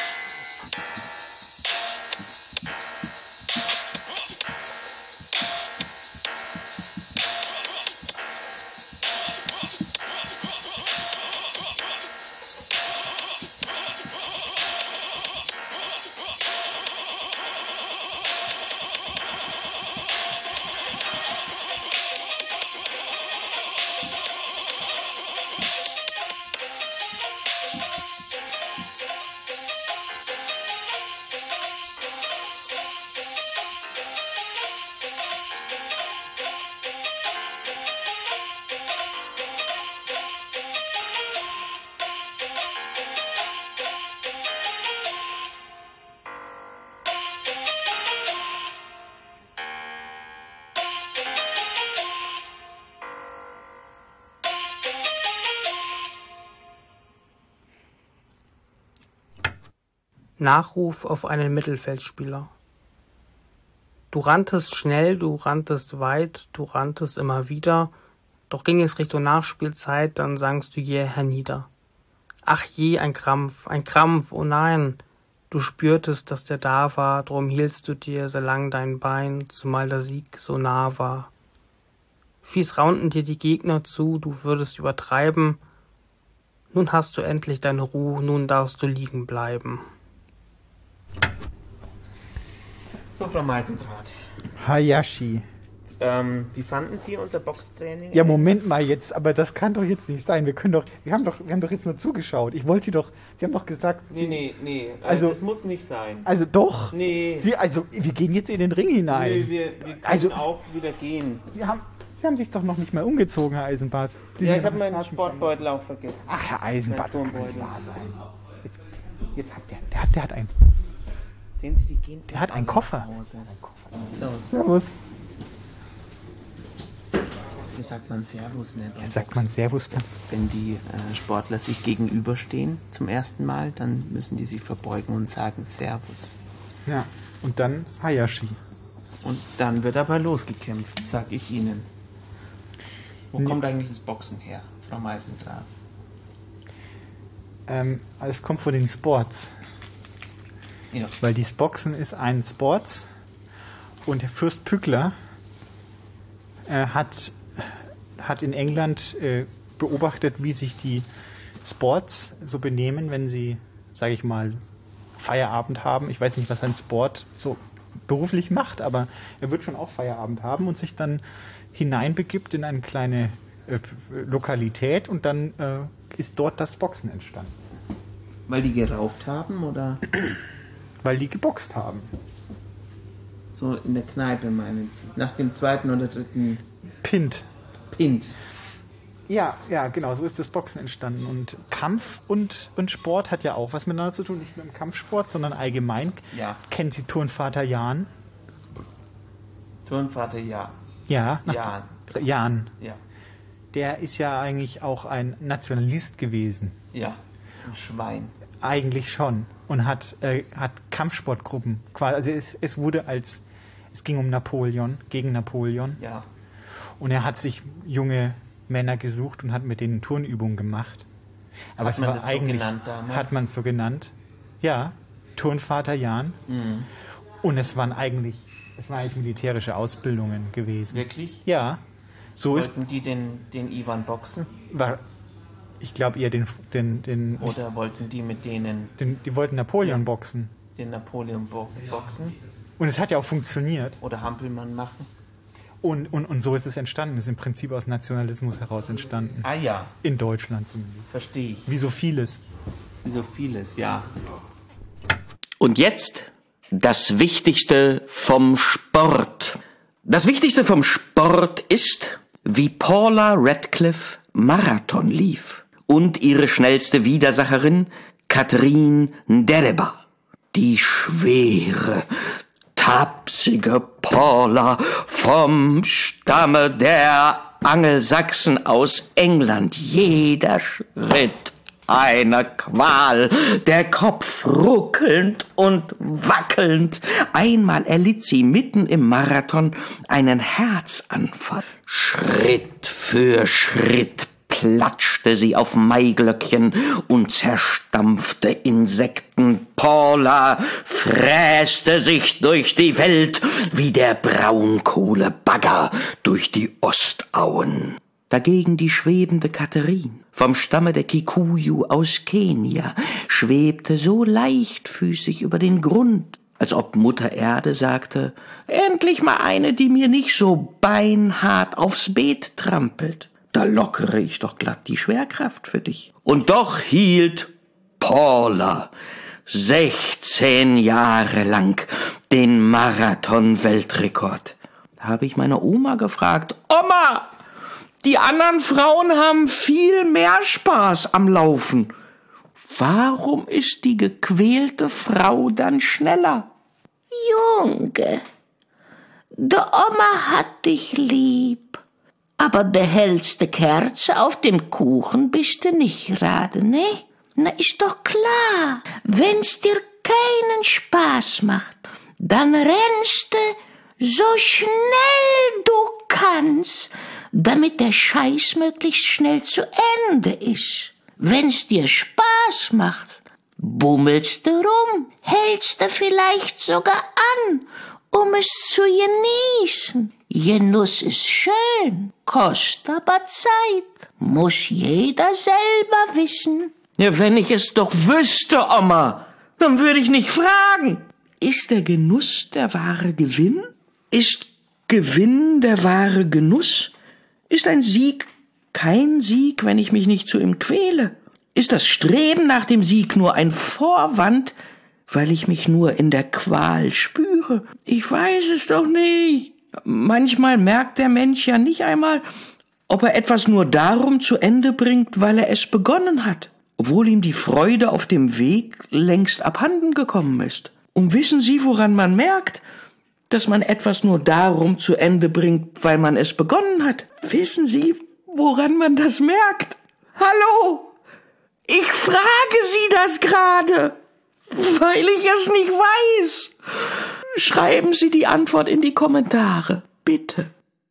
Nachruf auf einen Mittelfeldspieler. Du ranntest schnell, du ranntest weit, du ranntest immer wieder, doch ging es Richtung Nachspielzeit, dann sangst du jäh hernieder. Ach je, ein Krampf, ein Krampf, oh nein! Du spürtest, dass der da war, drum hieltst du dir so lang dein Bein, zumal der Sieg so nah war. Fies raunten dir die Gegner zu, du würdest übertreiben. Nun hast du endlich deine Ruhe, nun darfst du liegen bleiben.
So, Frau Meisendrath.
Hayashi.
Ähm, wie fanden Sie unser Boxtraining?
Ja, Moment mal jetzt, aber das kann doch jetzt nicht sein. Wir können doch, wir haben doch, wir haben doch jetzt nur zugeschaut. Ich wollte Sie doch, Sie haben doch gesagt...
Nee,
Sie,
nee, nee,
also,
das muss nicht sein.
Also doch.
Nee.
Sie, also, wir gehen jetzt in den Ring hinein.
Nee, wir, wir können
also,
auch wieder gehen.
Sie haben, Sie haben sich doch noch nicht mal umgezogen, Herr Eisenbart. Sie
Ja, ich habe meinen Sportbeutel auch vergessen.
Ach, Herr Eisenbart, das kann nicht wahr sein. Jetzt, jetzt hat der, der hat, der hat einen...
Sehen Sie, die gehen...
Der hat einen Koffer.
So.
Servus.
Hier sagt man Servus, ne?
Hier sagt man Servus.
Wenn die äh, Sportler sich gegenüberstehen zum ersten Mal, dann müssen die sich verbeugen und sagen Servus.
Ja, und dann Hayashi.
Und dann wird aber losgekämpft, sag ich Ihnen. Wo
Nee.
kommt eigentlich das Boxen her, Frau Meisendrath?
Ähm, es kommt von den Sports.
Ja.
Weil die Boxen ist ein Sports und der Fürst Pückler äh, hat, hat in England äh, beobachtet, wie sich die Sports so benehmen, wenn sie, sage ich mal, Feierabend haben. Ich weiß nicht, was ein Sport so beruflich macht, aber er wird schon auch Feierabend haben und sich dann hineinbegibt in eine kleine äh, Lokalität und dann äh, ist dort das Boxen entstanden.
Weil die gerauft haben, oder?
Weil die geboxt haben.
So in der Kneipe, meinen Sie? Nach dem zweiten oder dritten...
Pint.
Pint.
Ja, ja, genau, so ist das Boxen entstanden. Und Kampf und, und Sport hat ja auch was miteinander zu tun, nicht nur im Kampfsport, sondern allgemein.
Ja.
Kennen Sie Turnvater Jan?
Turnvater, ja.
Ja, nach
Jan.
Jan.
Ja.
Der ist ja eigentlich auch ein Nationalist gewesen.
Ja, ein Schwein.
Eigentlich schon. Und hat, äh, hat Kampfsportgruppen. Quasi, also es, es wurde als, es ging um Napoleon, gegen Napoleon.
Ja.
Und er hat sich junge Männer gesucht und hat mit denen Turnübungen gemacht. Aber
Hat
es
man
war
das so
eigentlich,
genannt damals?
hat man es so genannt. Ja, Turnvater Jan.
Mhm.
Und es waren eigentlich, es waren eigentlich militärische Ausbildungen gewesen.
Wirklich?
Ja. So
Wollten
ist,
die den, den Ivan boxen?
war, ich glaube eher den, den, den,
Oder wollten die mit denen
den, die wollten Napoleon boxen.
den Napoleon bo boxen?
Und es hat ja auch funktioniert.
Oder Hampelmann machen?
Und, und, und so ist es entstanden. Es ist im Prinzip aus Nationalismus heraus entstanden.
Ah ja.
In Deutschland zumindest.
Verstehe ich.
Wie so vieles.
Wie so vieles, ja.
Und jetzt das Wichtigste vom Sport. Das Wichtigste vom Sport ist, wie Paula Radcliffe Marathon lief und ihre schnellste Widersacherin Katrin Dereba. Die schwere, tapsige Paula vom Stamme der Angelsachsen aus England. Jeder Schritt eine Qual, der Kopf ruckelnd und wackelnd. Einmal erlitt sie mitten im Marathon einen Herzanfall. Schritt für Schritt platschte sie auf Maiglöckchen und zerstampfte Insekten. Paula fräste sich durch die Welt wie der Braunkohlebagger durch die Ostauen. Dagegen die schwebende Katharin vom Stamme der Kikuyu aus Kenia schwebte so leichtfüßig über den Grund, als ob Mutter Erde sagte, endlich mal eine, die mir nicht so beinhart aufs Beet trampelt. Da lockere ich doch glatt die Schwerkraft für dich. Und doch hielt Paula sechzehn Jahre lang den Marathon-Weltrekord. Da habe ich meine Oma gefragt, Oma, die anderen Frauen haben viel mehr Spaß am Laufen. Warum ist die gequälte Frau dann schneller? Junge, de Oma hat dich lieb, aber de hellste Kerze auf dem Kuchen bist du nicht gerade, ne? Na, ist doch klar, wenn's dir keinen Spaß macht, dann rennst du so schnell du kannst, damit der Scheiß möglichst schnell zu Ende ist. Wenn's dir Spaß macht, bummelst du rum, hältst du vielleicht sogar an, um es zu genießen. Genuss ist schön, kostet aber Zeit, muss jeder selber wissen. Ja, wenn ich es doch wüsste, Oma, dann würde ich nicht fragen. Ist der Genuss der wahre Gewinn? Ist Gewinn der wahre Genuss? Ist ein Sieg kein Sieg, wenn ich mich nicht zu ihm quäle? Ist das Streben nach dem Sieg nur ein Vorwand, weil ich mich nur in der Qual spüre? Ich weiß es doch nicht. Manchmal merkt der Mensch ja nicht einmal, ob er etwas nur darum zu Ende bringt, weil er es begonnen hat, obwohl ihm die Freude auf dem Weg längst abhanden gekommen ist. Und wissen Sie, woran man merkt, dass man etwas nur darum zu Ende bringt, weil man es begonnen hat? Wissen Sie, woran man das merkt? Hallo? Ich frage Sie das gerade, weil ich es nicht weiß. Schreiben Sie die Antwort in die Kommentare, bitte.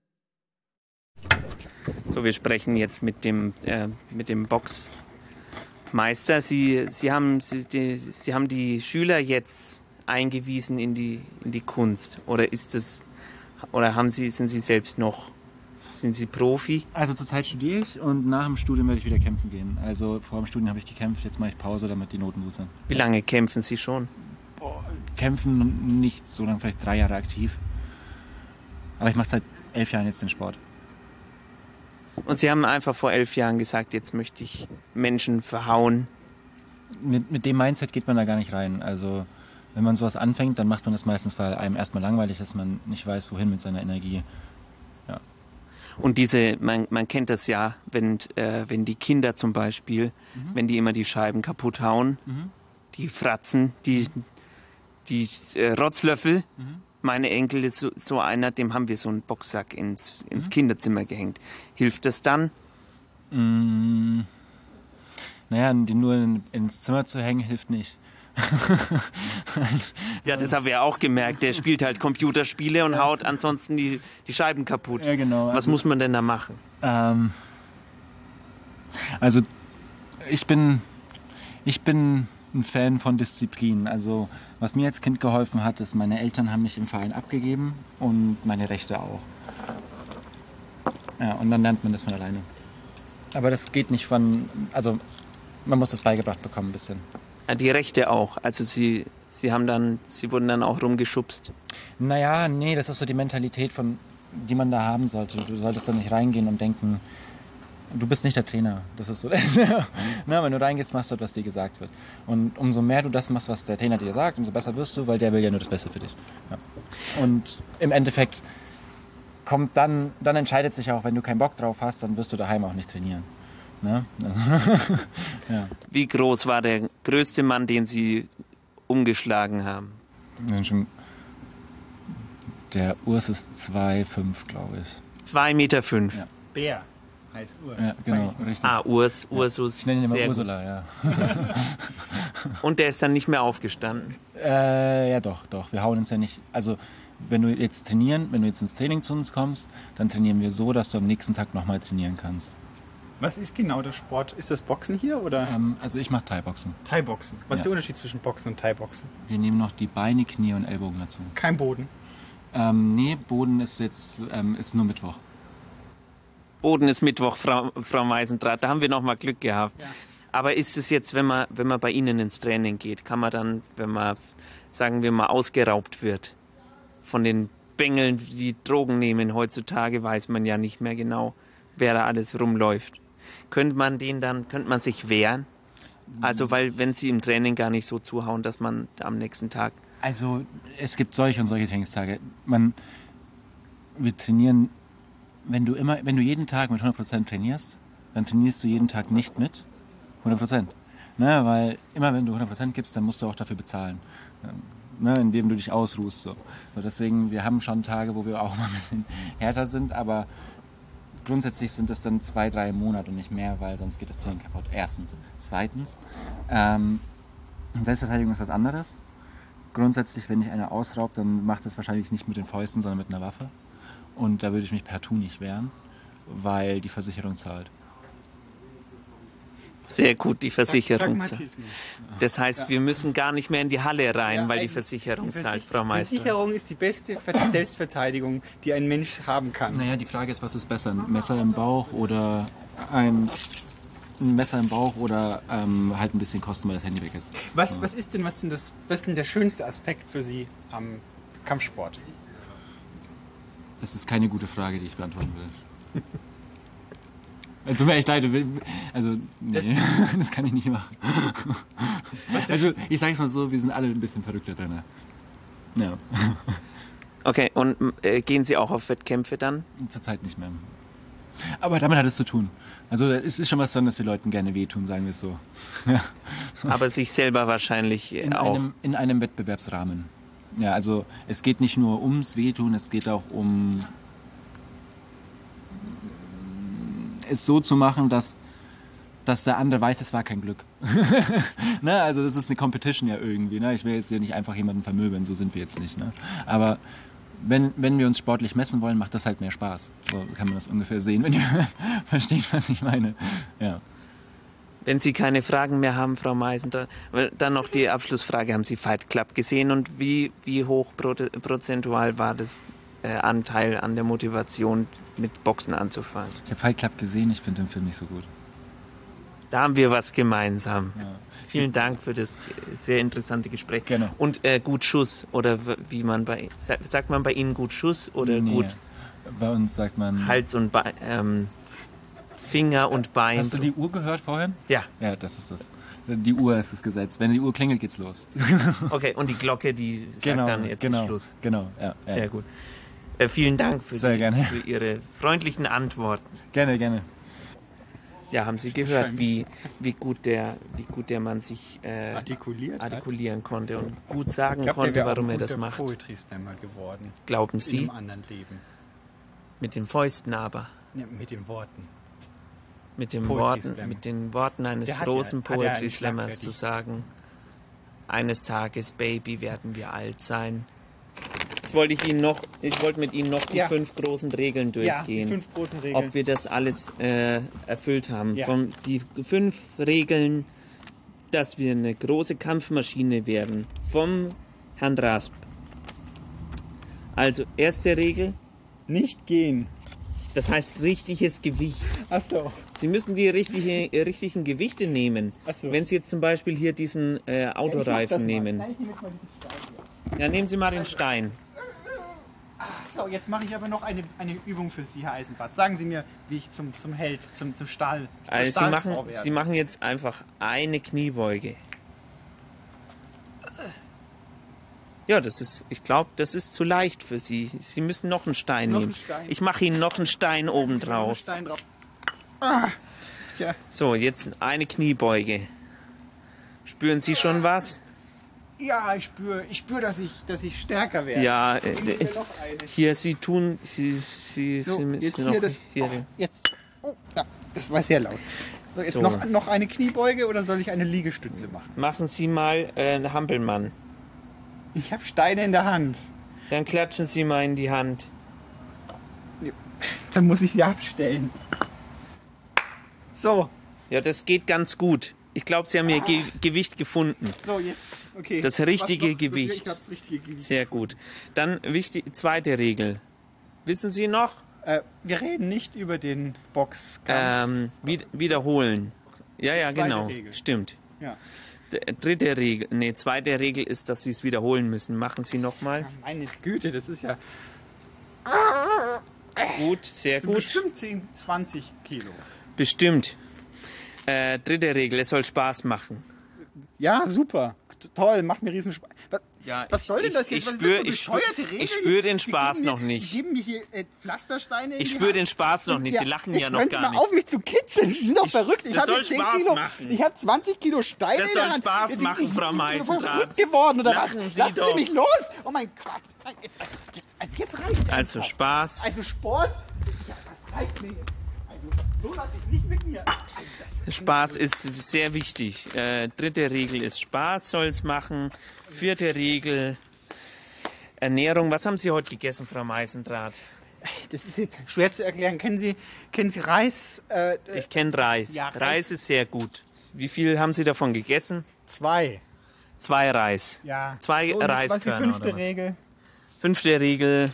So, wir sprechen jetzt mit dem, äh, mit dem Boxmeister. Sie, Sie, haben, Sie, die, Sie haben die Schüler jetzt eingewiesen in die, in die Kunst. Oder ist das, oder haben Sie, sind Sie selbst noch, sind Sie Profi?
Also zurzeit studiere ich und nach dem Studium werde ich wieder kämpfen gehen. Also vor dem Studium habe ich gekämpft, jetzt mache ich Pause, damit die Noten gut sind.
Wie lange kämpfen Sie schon?
Boah, kämpfen nicht so lange, vielleicht drei Jahre aktiv. Aber ich mache seit elf Jahren jetzt den Sport.
Und Sie haben einfach vor elf Jahren gesagt, jetzt möchte ich Menschen verhauen.
Mit, mit dem Mindset geht man da gar nicht rein. Also wenn man sowas anfängt, dann macht man das meistens, weil einem erstmal langweilig ist, man nicht weiß, wohin mit seiner Energie. Ja.
Und diese, man, man kennt das ja, wenn, äh, wenn die Kinder zum Beispiel, mhm. wenn die immer die Scheiben kaputt hauen, mhm. die Fratzen, die, die äh, Rotzlöffel. Mhm. Meine Enkel ist so, so einer, dem haben wir so einen Boxsack ins, ins mhm. Kinderzimmer gehängt. Hilft das dann?
Mm, naja, den nur in, ins Zimmer zu hängen, hilft nicht.
Ja, das haben wir ja auch gemerkt. Der spielt halt Computerspiele und haut ansonsten die, die Scheiben kaputt.
Ja, genau.
Was also, muss man denn da machen?
Ähm, also ich bin, ich bin ein Fan von Disziplin. Also was mir als Kind geholfen hat, ist, meine Eltern haben mich im Verein abgegeben und meine Rechte auch. Ja, und dann lernt man das von alleine. Aber das geht nicht von, also man muss das beigebracht bekommen ein bisschen.
Die Rechte auch. Also sie, sie haben dann, sie wurden dann auch rumgeschubst.
Naja, nee, das ist so die Mentalität, von, die man da haben sollte. Du solltest da nicht reingehen und denken, du bist nicht der Trainer. Das ist so. Na, wenn du reingehst, machst du, was dir gesagt wird. Und umso mehr du das machst, was der Trainer dir sagt, umso besser wirst du, weil der will ja nur das Beste für dich. Ja. Und im Endeffekt kommt dann, dann entscheidet sich auch, wenn du keinen Bock drauf hast, dann wirst du daheim auch nicht trainieren. Ne? Also, ja.
Wie groß war der größte Mann, den Sie umgeschlagen haben?
Schon Der Urs ist zwei Komma fünf, glaube ich.
zwei Meter fünf.
Ja.
Bär heißt Urs.
Ja, genau, richtig.
Ah, Urs, Ursus.
Ich nenne ihn immer
sehr
Ursula,
gut.
ja.
Und der ist dann nicht mehr aufgestanden?
Äh, ja doch, doch. Wir hauen uns ja nicht, also wenn du jetzt trainieren, wenn du jetzt ins Training zu uns kommst, dann trainieren wir so, dass du am nächsten Tag nochmal trainieren kannst.
Was ist genau der Sport? Ist das Boxen hier oder?
Ähm, also ich mache Thai-Boxen.
Thai-Boxen. Was
Ja.
ist der Unterschied zwischen Boxen und Thai-Boxen?
Wir nehmen noch die Beine, Knie und Ellbogen dazu.
Kein Boden.
Ähm, nee, Boden ist jetzt ähm, ist nur Mittwoch.
Boden ist Mittwoch, Frau, Frau Meisendrath. Da haben wir noch mal Glück gehabt.
Ja.
Aber ist es jetzt, wenn man, wenn man bei Ihnen ins Training geht, kann man dann, wenn man, sagen wir mal, ausgeraubt wird von den Bengeln, die Drogen nehmen heutzutage, weiß man ja nicht mehr genau, wer da alles rumläuft. Könnte man den dann, könnte man sich wehren? Also, weil, wenn Sie im Training gar nicht so zuhauen, dass man am nächsten Tag...
Also es gibt solche und solche Trainingstage. Man, wir trainieren, wenn du immer, wenn du jeden Tag mit hundert Prozent trainierst, dann trainierst du jeden Tag nicht mit hundert Prozent. Ne, weil immer wenn du hundert Prozent gibst, dann musst du auch dafür bezahlen. Ne, indem du dich ausruhst. So. So, deswegen, wir haben schon Tage, wo wir auch mal ein bisschen härter sind, aber grundsätzlich sind es dann zwei, drei Monate und nicht mehr, weil sonst geht das Training kaputt. Erstens. Zweitens, ähm, Selbstverteidigung ist was anderes. Grundsätzlich, wenn dich einer ausraubt, dann macht das wahrscheinlich nicht mit den Fäusten, sondern mit einer Waffe. Und da würde ich mich partout nicht wehren, weil die Versicherung zahlt.
Sehr gut, die Versicherung zahlt.
Pragmatismus.
Das heißt,
Ja.
wir müssen gar nicht mehr in die Halle rein,
Ja,
weil die
eigentlich-
Versicherung
die Versich-
zahlt, Frau Meister.
Versicherung ist die beste Ver- Selbstverteidigung, die ein Mensch haben kann.
Naja, die Frage ist, was ist besser? Ein Messer im Bauch oder ein, ein Messer im Bauch oder ähm, halt ein bisschen kosten, weil das Handy weg ist.
Was,
So.
was ist denn, was denn das, was ist denn der schönste Aspekt für Sie am Kampfsport?
Das ist keine gute Frage, die ich beantworten will. Also, tut mir echt leid, du will- also nee, das kann ich nicht machen. Also ich sage es mal so, wir sind alle ein bisschen verrückter drin. Ja.
Okay, und äh, gehen Sie auch auf Wettkämpfe dann?
Zurzeit nicht mehr. Aber damit hat es zu tun. Also es ist schon was dran, dass wir Leuten gerne wehtun, sagen wir es so. Ja.
Aber sich selber wahrscheinlich äh,
In
auch.
einem, in einem Wettbewerbsrahmen. Ja, also es geht nicht nur ums Wehtun, es geht auch um es so zu machen, dass, dass der andere weiß, es war kein Glück. Ne? Also das ist eine Competition ja irgendwie. Ne? Ich will jetzt hier nicht einfach jemanden vermöbeln, so sind wir jetzt nicht. Ne? Aber wenn, wenn wir uns sportlich messen wollen, macht das halt mehr Spaß. So kann man das ungefähr sehen, wenn ihr versteht, was ich meine. Ja.
Wenn Sie keine Fragen mehr haben, Frau Meisendrath, dann noch die Abschlussfrage. Haben Sie Fight Club gesehen und wie, wie hoch prozentual war das äh, Anteil an der Motivation, mit Boxen anzufangen?
Ich habe Fight Club gesehen, ich finde den Film nicht so gut.
Da haben wir was gemeinsam.
Ja.
Vielen Dank für das sehr interessante Gespräch.
Genau.
Und äh, gut Schuss oder w- wie man bei sagt, sagt man bei Ihnen gut Schuss oder
Nee,
gut
bei uns sagt man
Hals und Bein, ähm, Finger und Bein.
Hast du die Uhr gehört vorhin?
Ja.
Ja, das ist das. Die Uhr ist das Gesetz. Wenn die Uhr klingelt, geht's los.
Okay, und die Glocke, die sagt
Genau,
dann jetzt
genau,
Schluss.
genau, ja, ja.
Sehr gut. Äh, vielen Dank für,
Sehr
die,
gerne.
für Ihre freundlichen Antworten.
Gerne, gerne.
Ja, haben Sie gehört,
Scheiße.
wie, wie, gut der, wie gut der Mann sich äh,
Artikuliert hat?
artikulieren konnte und gut sagen
Ich glaub, der
konnte,
wäre auch
warum
ein
er das
guter
macht.
Poetry Slammer geworden.
Glauben
In
Sie?
einem anderen Leben.
Mit den Fäusten aber.
Ja, mit den Worten.
Mit, den
Poetry
Worten,
Slam.
mit den Worten eines
Der hat
großen
ja- hat ja einen
Poetry
Schlag
Slammers
fertig.
zu sagen, eines Tages, Baby, werden wir alt sein. Jetzt wollte ich Ihnen noch, ich wollte mit Ihnen noch die
Ja.
fünf großen Regeln
Ja, die
durchgehen.
fünf großen Regeln.
Ob wir das alles äh, erfüllt haben.
Ja.
Von, die fünf Regeln, dass wir eine große Kampfmaschine werden. Vom Herrn Rasp. Also, erste Regel.
Nicht gehen.
Das heißt richtiges Gewicht.
Ach so.
Sie müssen die richtige, äh, richtigen Gewichte nehmen.
Ach so.
Wenn Sie jetzt zum Beispiel hier diesen äh, Autoreifen nehmen.
Nein, ich nehme jetzt mal diesen Stein hier.
Ja, nehmen Sie mal den Stein.
So, jetzt mache ich aber noch eine, eine Übung für Sie, Herr Eisenbart. Sagen Sie mir, wie ich zum, zum Held, zum, zum Stahl, zur
Also Sie
Stahlfrau
machen,
werde.
Sie machen jetzt einfach eine Kniebeuge. Ja, das ist, ich glaube, das ist zu leicht für Sie. Sie müssen noch einen Stein
Noch
nehmen.
einen Stein.
Ich mache Ihnen noch einen Stein oben drauf.
Stein drauf. Ah, tja.
So, jetzt eine Kniebeuge. Spüren Sie schon was?
Ja, ich spüre, ich spür, dass ich, dass ich stärker werde.
Ja, äh,
Geben Sie mir noch eine.
hier, Sie tun, Sie, Sie,
So,
Sie müssen
jetzt
noch
hier das.
hier.
Oh, jetzt. Oh, ja, das war sehr laut. So, jetzt
So.
Noch, noch eine Kniebeuge oder soll ich eine Liegestütze machen?
Machen Sie mal äh, einen Hampelmann.
Ich habe Steine in der Hand.
Dann klatschen Sie mal in die Hand.
Dann muss ich sie abstellen. So.
Ja, das geht ganz gut. Ich glaube, Sie haben Ihr Ge Gewicht gefunden.
So, jetzt. Okay.
Das
Was
richtige
noch?
Gewicht.
Ich habe das richtige Gewicht.
Sehr gut. Dann wichtig, zweite Regel. Wissen Sie noch?
Äh, wir reden nicht über den Boxkampf.
Ähm, wied wiederholen. Ja, ja,
Zweite
genau.
Regel.
Stimmt.
Ja.
D dritte Regel, nee, zweite Regel ist, dass Sie es wiederholen müssen. Machen Sie nochmal.
Meine Güte, das ist ja.
Gut, sehr
sind
gut.
Bestimmt zehn, zwanzig Kilo.
Bestimmt. Äh, dritte Regel, es soll Spaß machen.
Ja, super. T- Toll, macht mir riesen Spaß. Was,
Ja,
was
ich-
soll denn das
ich-
jetzt? Was
ich spür-
ist das
ich
für eine
spür-
bescheuerte Regel?
ich spür den
Sie
Spaß
geben mir,
noch nicht.
Sie geben mir hier äh, Pflastersteine in
Ich
die
spür
Hand.
den Spaß noch nicht. Sie lachen ja
jetzt
noch
hören Sie
gar
mal
nicht.
auf, mich zu kitzeln. Sie sind doch
Ich-
verrückt. Ich
das
habe
soll
zehn
Spaß
Kilo.
machen.
Ich habe zwanzig Kilo Steine
Das
in der
soll
Hand.
Spaß
Jetzt-
machen,
ich,
Frau
ich, ich bin
Meisendrath.
verrückt geworden oder
Lachen
was?
Sie
Lassen
doch.
Sie mich los. Oh mein Gott. Nein, jetzt, also, jetzt, also jetzt reicht
Also Spaß.
Also Sport. Ja, das reicht mir jetzt. Also so lasse ich nicht mit mir. Also, das
Spaß ist sehr wichtig. Äh, dritte Regel ist Spaß soll es machen. Vierte Regel Ernährung. Was haben Sie heute gegessen, Frau Meisendrath?
Das ist jetzt schwer zu erklären. Kennen Sie, kennen Sie Reis? Äh,
Ich kenne Reis.
Ja, Reis.
Reis ist sehr gut. Wie viel haben Sie davon gegessen?
Zwei.
Zwei Reis.
Ja.
Zwei
So, und jetzt, was ist die
Reiskörner.
fünfte
oder was?
Regel?
Fünfte Regel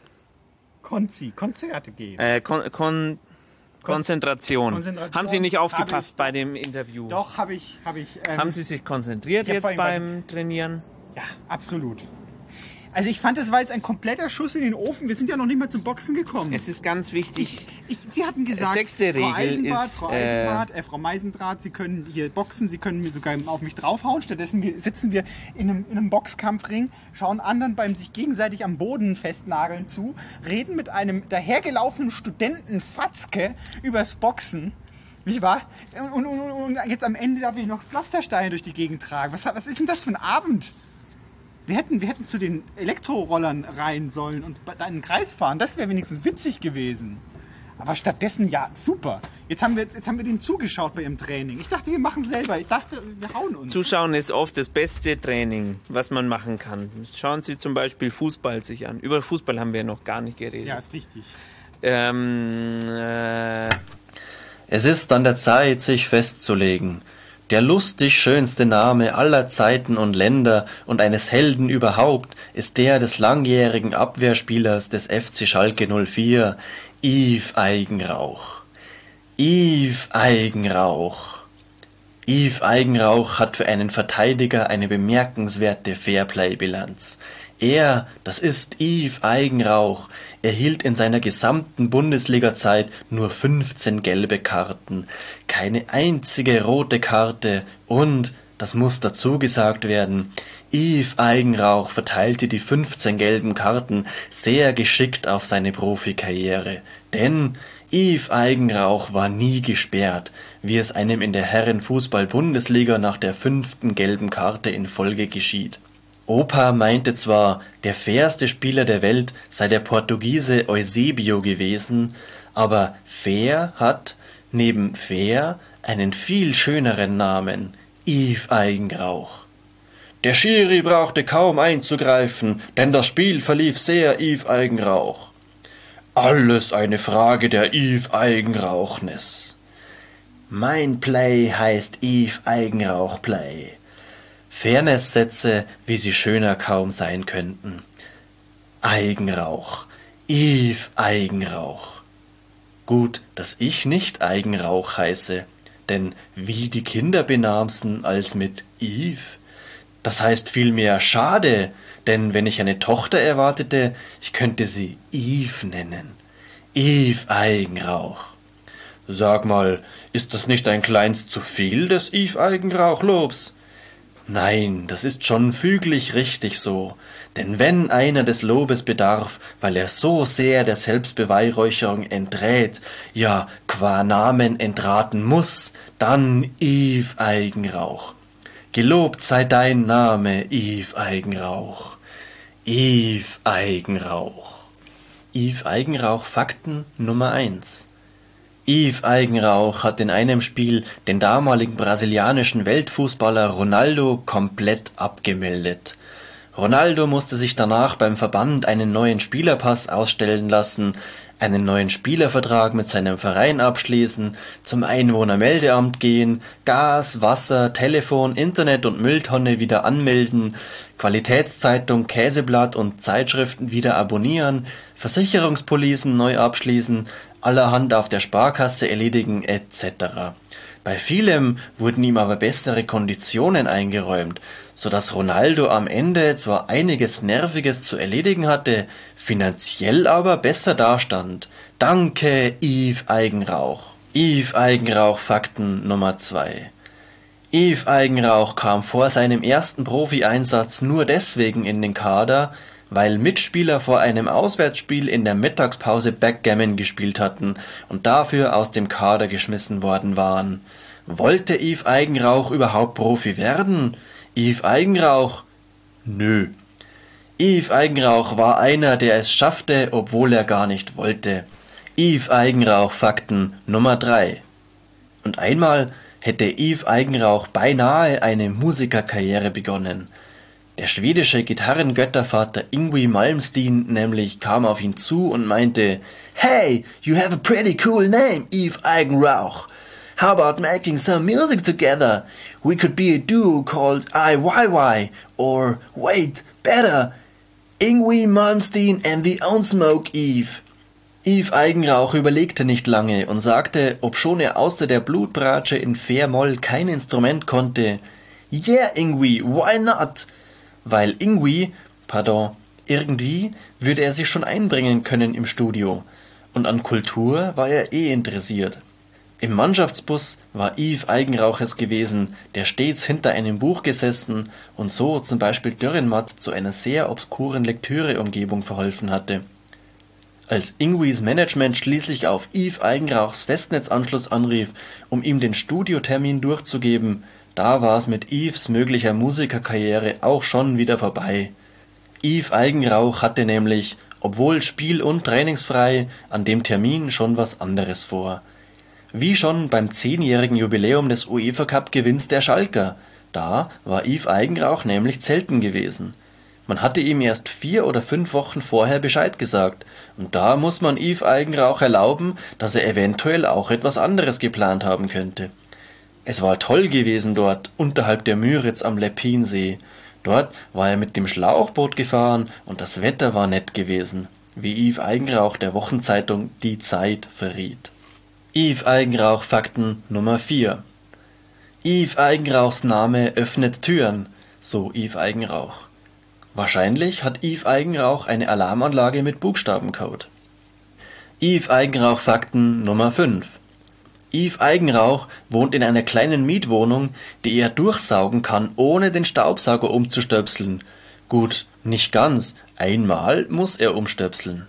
Konzi, Konzerte geben.
äh, Kon Kon Konzentration.
Konzentration.
Haben Sie nicht
Habe
aufgepasst bei dem Interview?
Doch, habe ich. Hab ich ähm,
Haben Sie sich konzentriert
ich hab
jetzt
vorhin bei
beim Trainieren?
Ja, absolut. Also ich fand, das war jetzt ein kompletter Schuss in den Ofen. Wir sind ja noch nicht mal zum Boxen gekommen.
Es ist ganz wichtig.
Ich, Sie hatten gesagt,
Sechste
Frau
Regel
Eisenbart,
ist,
Frau
äh,
Eisenbart, äh, Frau Meisendrath, Sie können hier boxen, Sie können mir sogar auf mich draufhauen. Stattdessen wir- sitzen wir in einem, in einem Boxkampfring, schauen anderen beim sich gegenseitig am Boden festnageln zu, reden mit einem dahergelaufenen Studenten Fatzke übers Boxen. Nicht wahr? Und, und, und, und jetzt am Ende darf ich noch Pflastersteine durch die Gegend tragen. Was, was ist denn das für ein Abend? Wir hätten, wir hätten zu den Elektrorollern rein sollen und da einen Kreis fahren. Das wäre wenigstens witzig gewesen. Aber stattdessen, ja, super. Jetzt haben wir, jetzt haben wir denen zugeschaut bei ihrem Training. Ich dachte, wir machen selber. Ich dachte, wir hauen uns.
Zuschauen ist oft das beste Training, was man machen kann. Schauen Sie zum Beispiel Fußball sich an. Über Fußball haben wir noch gar nicht geredet.
Ja, ist richtig.
Ähm, äh,
Es ist an der Zeit, sich festzulegen. Der lustig schönste Name aller Zeiten und Länder und eines Helden überhaupt ist der des langjährigen Abwehrspielers des F C Schalke null vier, Yves Eigenrauch. Yves Eigenrauch. Yves Eigenrauch hat für einen Verteidiger eine bemerkenswerte Fairplay-Bilanz. Er, das ist Yves Eigenrauch, erhielt in seiner gesamten Bundesliga-Zeit nur fünfzehn gelbe Karten, keine einzige rote Karte und, das muss dazu gesagt werden, Yves Eigenrauch verteilte die fünfzehn gelben Karten sehr geschickt auf seine Profikarriere, denn Yves Eigenrauch war nie gesperrt, wie es einem in der Herrenfußball-Bundesliga nach der fünften gelben Karte in Folge geschieht. Opa meinte zwar, der fairste Spieler der Welt sei der Portugiese Eusebio gewesen, aber fair hat, neben fair, einen viel schöneren Namen, Yves Eigenrauch. Der Schiri brauchte kaum einzugreifen, denn das Spiel verlief sehr Yves Eigenrauch. Alles eine Frage der Yves Eigenrauchness. Mein Play heißt Yves Eigenrauch Play. Fairness-Sätze, wie sie schöner kaum sein könnten. Eigenrauch. Yves Eigenrauch. Gut, dass ich nicht Eigenrauch heiße, denn wie die Kinder benamsen als mit Yves. Das heißt vielmehr schade, denn wenn ich eine Tochter erwartete, ich könnte sie Yves nennen. Yves Eigenrauch. Sag mal, ist das nicht ein kleins zu viel des Yves Eigenrauch-Lobs? Nein, das ist schon füglich richtig so, denn wenn einer des Lobes bedarf, weil er so sehr der Selbstbeweihräucherung enträt, ja, qua Namen entraten muss, dann Yves Eigenrauch. Gelobt sei dein Name, Yves Eigenrauch. Yves Eigenrauch. Yves Eigenrauch Fakten Nummer eins. Yves Eigenrauch hat in einem Spiel den damaligen brasilianischen Weltfußballer Ronaldo komplett abgemeldet. Ronaldo musste sich danach beim Verband einen neuen Spielerpass ausstellen lassen, einen neuen Spielervertrag mit seinem Verein abschließen, zum Einwohnermeldeamt gehen, Gas, Wasser, Telefon, Internet und Mülltonne wieder anmelden, Qualitätszeitung, Käseblatt und Zeitschriften wieder abonnieren, Versicherungspolicen neu abschließen, allerhand auf der Sparkasse erledigen et cetera. Bei vielem wurden ihm aber bessere Konditionen eingeräumt, sodass Ronaldo am Ende zwar einiges Nerviges zu erledigen hatte, finanziell aber besser dastand. Danke, Yves Eigenrauch. Yves Eigenrauch Fakten Nummer zwei. Yves Eigenrauch kam vor seinem ersten Profi-Einsatz nur deswegen in den Kader, weil Mitspieler vor einem Auswärtsspiel in der Mittagspause Backgammon gespielt hatten und dafür aus dem Kader geschmissen worden waren. Wollte Yves Eigenrauch überhaupt Profi werden? Yves Eigenrauch? Nö. Yves Eigenrauch war einer, der es schaffte, obwohl er gar nicht wollte. Yves Eigenrauch Fakten Nummer drei. Und einmal hätte Yves Eigenrauch beinahe eine Musikerkarriere begonnen. Der schwedische Gitarrengöttervater Yngwie Malmsteen nämlich kam auf ihn zu und meinte, "Hey, you have a pretty cool name, Yves Eigenrauch. How about making some music together? We could be a duo called I Y Y, or wait, better, Yngwie Malmsteen and the Unsmoke Yves." Yves Eigenrauch überlegte nicht lange und sagte, obschon er außer der Blutbratsche in Fair-Moll kein Instrument konnte, "Yeah, Yngwie, why not?" Weil Yngwie, pardon, irgendwie würde er sich schon einbringen können im Studio. Und an Kultur war er eh interessiert. Im Mannschaftsbus war Yves Eigenrauch es gewesen, der stets hinter einem Buch gesessen und so zum Beispiel Dürrenmatt zu einer sehr obskuren Lektüreumgebung verholfen hatte. Als Yngwies Management schließlich auf Yves Eigenrauchs Festnetzanschluss anrief, um ihm den Studiotermin durchzugeben, da war es mit Yves möglicher Musikerkarriere auch schon wieder vorbei. Yves Eigenrauch hatte nämlich, obwohl spiel- und trainingsfrei, an dem Termin schon was anderes vor. Wie schon beim zehnjährigen Jubiläum des UEFA-Cup-Gewinns der Schalker. Da war Yves Eigenrauch nämlich zelten gewesen. Man hatte ihm erst vier oder fünf Wochen vorher Bescheid gesagt. Und da muss man Yves Eigenrauch erlauben, dass er eventuell auch etwas anderes geplant haben könnte. Es war toll gewesen dort, unterhalb der Müritz am Leppinsee. Dort war er mit dem Schlauchboot gefahren und das Wetter war nett gewesen, wie Yves Eigenrauch der Wochenzeitung Die Zeit verriet. Yves Eigenrauch Fakten Nummer vier. Yves Eigenrauchs Name öffnet Türen, so Yves Eigenrauch. Wahrscheinlich hat Yves Eigenrauch eine Alarmanlage mit Buchstabencode. Yves Eigenrauch Fakten Nummer fünf. Yves Eigenrauch wohnt in einer kleinen Mietwohnung, die er durchsaugen kann, ohne den Staubsauger umzustöpseln. Gut, nicht ganz. Einmal muss er umstöpseln.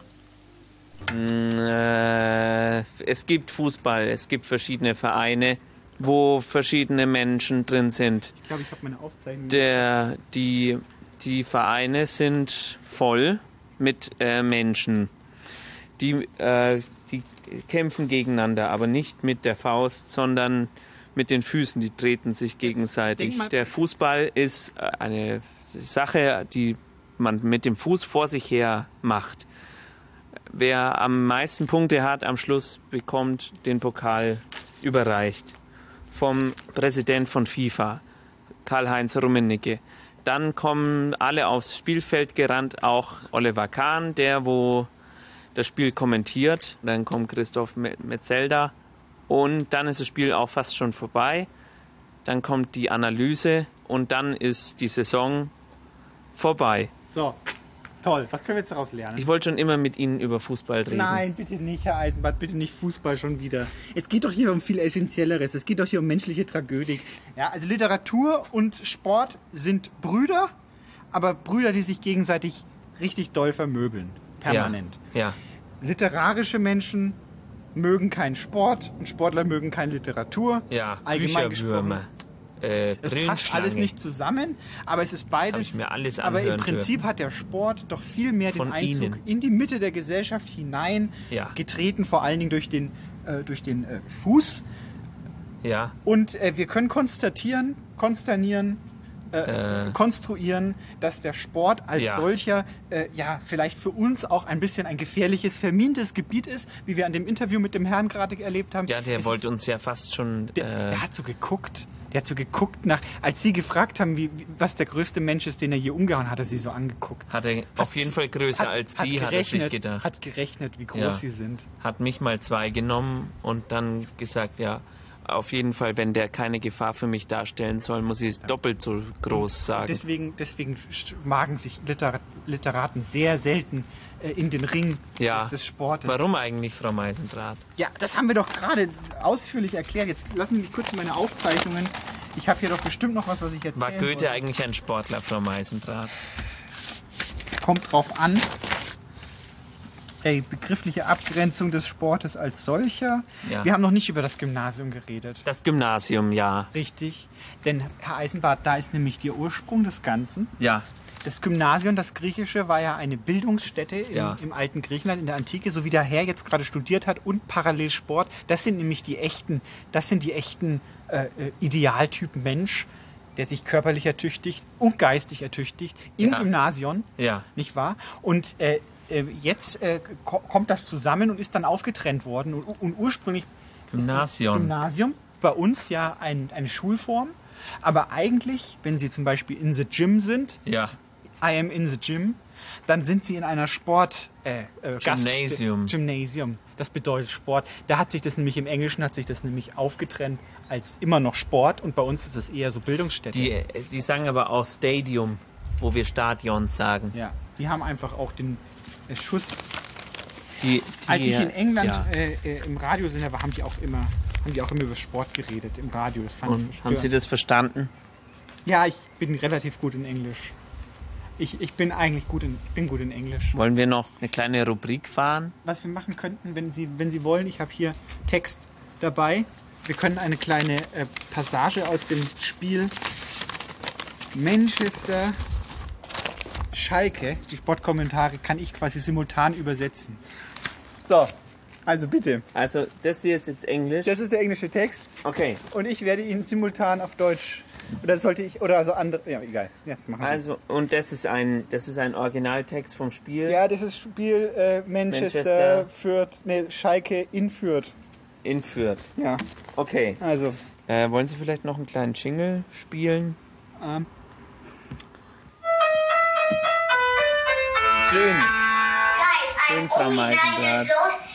Äh, es gibt Fußball, es gibt verschiedene Vereine, wo verschiedene Menschen drin sind.
Ich glaube, ich habe meine Aufzeichnung.
Der, die, die Vereine sind voll mit äh, Menschen, die, äh, die kämpfen gegeneinander, aber nicht mit der Faust, sondern mit den Füßen, die treten sich gegenseitig. Der Fußball ist eine Sache, die man mit dem Fuß vor sich her macht. Wer am meisten Punkte hat, am Schluss bekommt den Pokal überreicht vom Präsident von FIFA, Karl-Heinz Rummenigge. Dann kommen alle aufs Spielfeld gerannt, auch Oliver Kahn, der wo das Spiel kommentiert. Dann kommt Christoph Metzelder und dann ist das Spiel auch fast schon vorbei. Dann kommt die Analyse und dann ist die Saison vorbei.
So, toll. Was können wir jetzt daraus lernen?
Ich wollte schon immer mit Ihnen über Fußball reden.
Nein, bitte nicht, Herr Eisenbart, bitte nicht Fußball schon wieder. Es geht doch hier um viel Essentielleres. Es geht doch hier um menschliche Tragödie. Ja, also Literatur und Sport sind Brüder, aber Brüder, die sich gegenseitig richtig doll vermöbeln. Permanent.
Ja, ja.
Literarische Menschen mögen keinen Sport und Sportler mögen keine Literatur.
Ja,
allgemein
Bücherwürmer. äh,
Es passt
Brillenschlange.
alles nicht zusammen, aber es ist beides.
hab ich mir alles
aber im
anhören
Prinzip
dürfen.
hat der Sport doch viel mehr
Von
den Einzug
Ihnen.
in die Mitte der Gesellschaft hinein
Ja.
getreten, vor allen Dingen durch den, äh, durch den äh, Fuß.
Ja.
Und äh, wir können konstatieren, konsternieren, äh,
Äh.
konstruieren, dass der Sport als
Ja.
solcher äh, ja vielleicht für uns auch ein bisschen ein gefährliches, vermintes Gebiet ist, wie wir an dem Interview mit dem Herrn gerade erlebt haben.
Ja, der
Es
wollte uns ja fast schon.
der,
äh,
der hat so geguckt. Der hat so geguckt nach, als sie gefragt haben, wie, wie, was der größte Mensch ist, den er je umgehauen hat, hat er sie so angeguckt.
Hat er auf jeden Fall größer als sie, hat er sich gedacht.
Hat gerechnet, wie groß
Ja.
sie sind.
Hat mich mal zwei genommen und dann gesagt, ja, auf jeden Fall, wenn der keine Gefahr für mich darstellen soll, muss ich es doppelt so groß sagen.
Deswegen, deswegen wagen sich Literat, Literaten sehr selten äh, in den Ring
ja.
des, des Sportes.
Warum eigentlich, Frau Meisendrath?
Ja, das haben wir doch gerade ausführlich erklärt. Jetzt lassen Sie mich kurz meine Aufzeichnungen. Ich habe hier doch bestimmt noch was, was ich erzählen
War Goethe
wollte.
eigentlich ein Sportler, Frau Meisendrath?
Kommt drauf an. Ey, begriffliche Abgrenzung des Sportes als solcher.
Ja.
Wir haben noch nicht über das Gymnasium geredet.
Das Gymnasium, ja.
Richtig. Denn, Herr Eisenbart, da ist nämlich der Ursprung des Ganzen.
Ja.
Das Gymnasium, das Griechische, war ja eine Bildungsstätte im,
Ja.
im alten Griechenland, in der Antike, so wie der Herr jetzt gerade studiert hat und parallel Sport. Das sind nämlich die echten, das sind die echten äh, äh, Idealtypen Mensch, der sich körperlich ertüchtigt und geistig ertüchtigt im
Ja.
Gymnasium,
Ja.
nicht wahr? Und äh, äh, jetzt äh, ko kommt das zusammen und ist dann aufgetrennt worden. Und, und ursprünglich
Gymnasium.
Gymnasium bei uns ja ein, eine Schulform, aber eigentlich, wenn Sie zum Beispiel in the Gym sind,
Ja.
I am in the gym, dann sind sie in einer Sport äh, äh,
Gymnasium.
Gaststätte- Gymnasium. Das bedeutet Sport. Da hat sich das nämlich im Englischen hat sich das nämlich aufgetrennt als immer noch Sport und bei uns ist es eher so Bildungsstätte.
Die, äh, die sagen aber auch Stadium, wo wir Stadion sagen.
ja, die haben einfach auch den äh, Schuss.
Die, die,
Als ich in England
ja.
äh, äh, im Radiosender war, haben die auch immer haben die auch immer über Sport geredet im Radio. Das fand
Und
ich
haben Sie das verstanden?
Ja, ich bin relativ gut in Englisch. Ich, ich bin eigentlich gut in, ich bin gut in Englisch.
Wollen wir noch eine kleine Rubrik fahren?
Was wir machen könnten, wenn Sie, wenn Sie wollen, ich habe hier Text dabei. Wir können eine kleine äh, Passage aus dem Spiel Manchester Schalke, die Sportkommentare kann ich quasi simultan übersetzen. So, also bitte.
Also das hier ist jetzt Englisch.
Das ist der englische Text.
Okay.
Und ich werde ihn simultan auf Deutsch. Oder sollte ich, oder also andere, ja egal. Ja, machen wir.
Also und das ist ein das ist ein Originaltext vom Spiel.
Ja, das ist Spiel äh, Manchester,
Manchester.
Fürth, nee, Schalke in Fürth.
In Fürth.
Ja.
Okay.
Also.
Äh, wollen Sie vielleicht noch einen kleinen Jingle spielen?
Ähm.
Schön. Schön, Frau Meisendrath.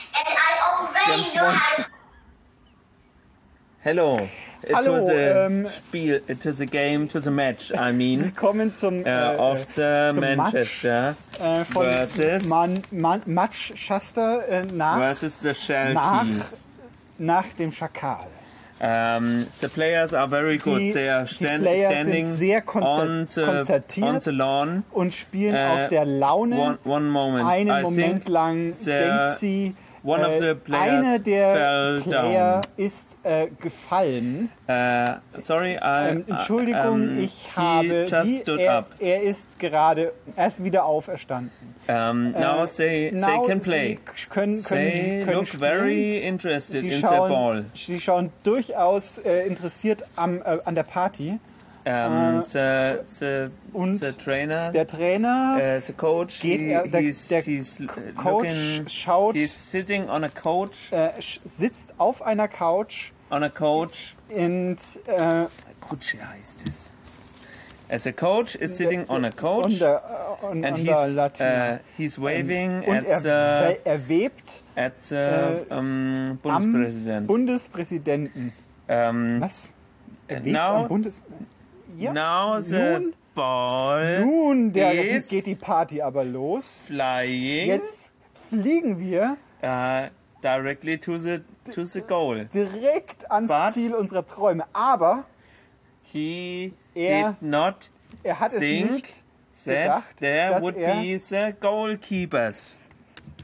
Hello. It
Hallo,
was a
ähm,
Spiel. It was a game. It was a match. I mean.
Willkommen zum,
äh,
äh,
of the
zum
Manchester
Äh, von
versus
Man, Man, Manchester äh, nach,
versus the Schalke.
nach, nach dem Schakal.
Um, the players are very good.
Die,
They are
die
stand,
Player
standing
sind sehr konzer
on, the,
konzertiert
on the lawn
und spielen
Äh,
auf der Laune.
One, one moment.
Einen
I
Moment
think
lang
the-
denkt sie,
one of
äh,
the players
einer der
fell
Player
down.
ist äh, gefallen.
Uh, sorry, I,
Ähm, Entschuldigung,
um,
ich
he
habe,
just
wie,
stood
er,
up.
er ist gerade, er ist wieder auferstanden.
Um, now
Äh,
they,
now
they can play.
Sie können, können,
They
können
look
spielen.
very interested
Sie
in the
schauen,
ball.
Sie schauen durchaus äh, interessiert am, äh, an der Party.
Um,
Äh,
the, the,
und
the trainer,
Der Trainer
uh, the coach,
geht
he,
er, der,
he's,
der
he's
Coach
looking,
schaut,
he's sitting on a couch,
äh, sch- sitzt auf einer Couch
on a coach.
und äh,
Kutsche heißt es. As a coach is sitting on a couch
on der, äh, on,
and
on
he's,
der Latina.
uh, he's waving
und
at
er,
the,
we- er webt
at the
äh,
um,
am
Bundespräsident.
Bundespräsidenten.
Um,
Was? Er webt
now,
am Bundes... Ja.
now the
Nun,
ball
nun der,
is
geht die Party aber los.
flying
Jetzt fliegen wir
uh, directly to the to the goal.
direkt ans
But
Ziel unserer Träume. Aber
he
Er-
did not
er hat es
think
nicht
that
gedacht,
there
dass
would
er-
be the goalkeepers.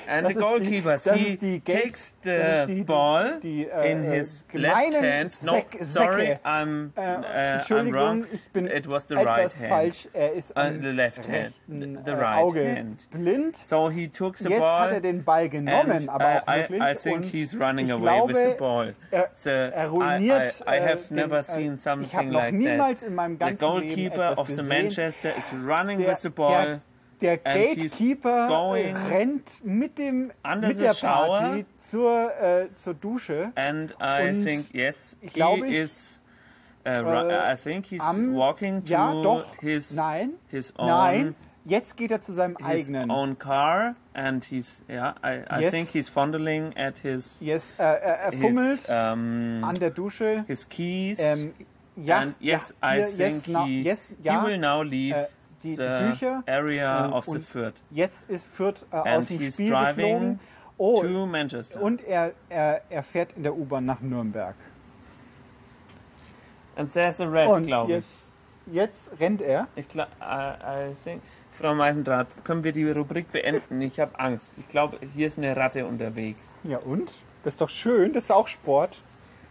And
das
the goalkeeper,
ist die, das
he
ist die Geld,
takes the
das ist die,
ball
die, äh,
in his
gemeinen
left hand. No,
Säck-
sorry,
Säcke.
I'm,
Äh,
uh, I'm
Entschuldigung,
wrong.
ich bin
It was the
etwas
right hand.
falsch. Er ist
Uh,
am
the left hand.
rechten
The
äh,
right
Auge
hand.
blind.
So he took the
Jetzt
ball.
hat er den Ball genommen,
and,
aber auch
uh,
wirklich.
I, I think
und
he's running
ich
away
glaube,
with the ball.
Er,
so
er
I,
ruiniert.
I, I have
äh,
never
den,
seen
äh, ich habe
something
noch
like
niemals
that.
in meinem
The
ganzen Leben
goalkeeper
etwas
of the
gesehen.
Manchester is running
Der,
with the ball.
der, der
and he's
Gatekeeper
going
rennt mit dem
under
mit
the
der
shower.
Party zur äh, zur Dusche.
And I
und
think yes,
ich
he
glaube, ich,
is. Uh, ru-
äh,
I think he's
am,
walking to
ja, doch,
his
nein,
his own
nein. Jetzt geht er zu seinem
his
eigenen.
own car, and he's yeah. I, I
Yes.
think he's fondling at his.
Yes, äh, er, er fummelt
his, um,
an der Dusche.
His keys.
Ähm, ja,
and yes,
ja,
I
hier,
think
yes, now,
he,
yes, ja,
he will now leave
äh, die, die
the
Bücher,
area
äh,
of the
und
Fürth.
Jetzt ist Fürth äh,
And
aus dem
he's
Spiel
driving
geflogen. Oh,
to Manchester.
und er, er, er fährt in der U-Bahn nach Nürnberg.
And there's a red,
Und
glaube ich.
jetzt, jetzt rennt er.
Ich glaube, I, I think, Frau Meisendrath, können wir die Rubrik beenden? Ich habe Angst. Ich glaube, hier ist eine Ratte unterwegs.
Ja und? Das ist doch schön, das ist auch Sport.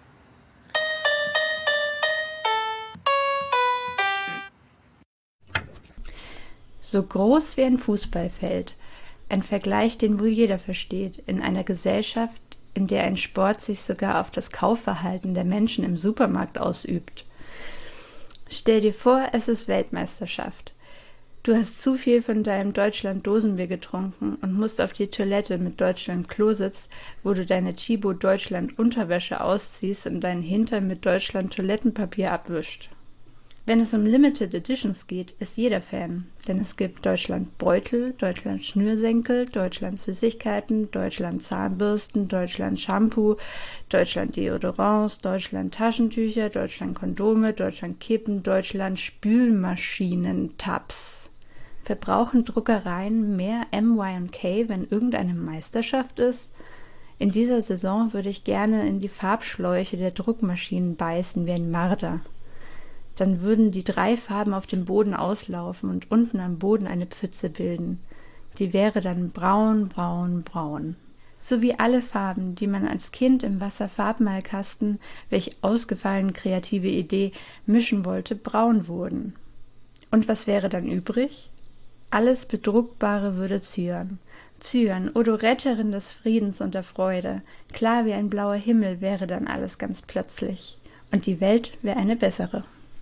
So groß wie ein Fußballfeld. Ein Vergleich, den wohl jeder versteht. In einer Gesellschaft, in der ein Sport sich sogar auf das Kaufverhalten der Menschen im Supermarkt ausübt. Stell dir vor, es ist Weltmeisterschaft. Du hast zu viel von deinem Deutschland-Dosenbier getrunken und musst auf die Toilette mit Deutschland-Klositz, wo du deine Chibo-Deutschland-Unterwäsche ausziehst und deinen Hintern mit Deutschland-Toilettenpapier abwischt. Wenn es um Limited Editions geht, ist jeder Fan, denn es gibt Deutschland-Beutel, Deutschland-Schnürsenkel, Deutschland-Süßigkeiten, Deutschland-Zahnbürsten, Deutschland-Shampoo, Deutschland-Deodorants, Deutschland-Taschentücher, Deutschland-Kondome, Deutschland-Kippen, Deutschland-Spülmaschinen-Tabs. Verbrauchen Druckereien mehr M Y K, wenn irgendeine Meisterschaft ist? In dieser Saison würde ich gerne in die Farbschläuche der Druckmaschinen beißen wie ein Marder. Dann würden die drei Farben auf dem Boden auslaufen und unten am Boden eine Pfütze bilden. Die wäre dann braun, braun, braun. So wie alle Farben, die man als Kind im Wasserfarbmalkasten, welch ausgefallen kreative Idee, mischen wollte, braun wurden. Und was wäre dann übrig? Alles Bedruckbare würde Zyan. Zyan, o du Retterin des Friedens und der Freude, klar wie ein blauer Himmel wäre dann alles ganz plötzlich. Und die Welt wäre eine bessere.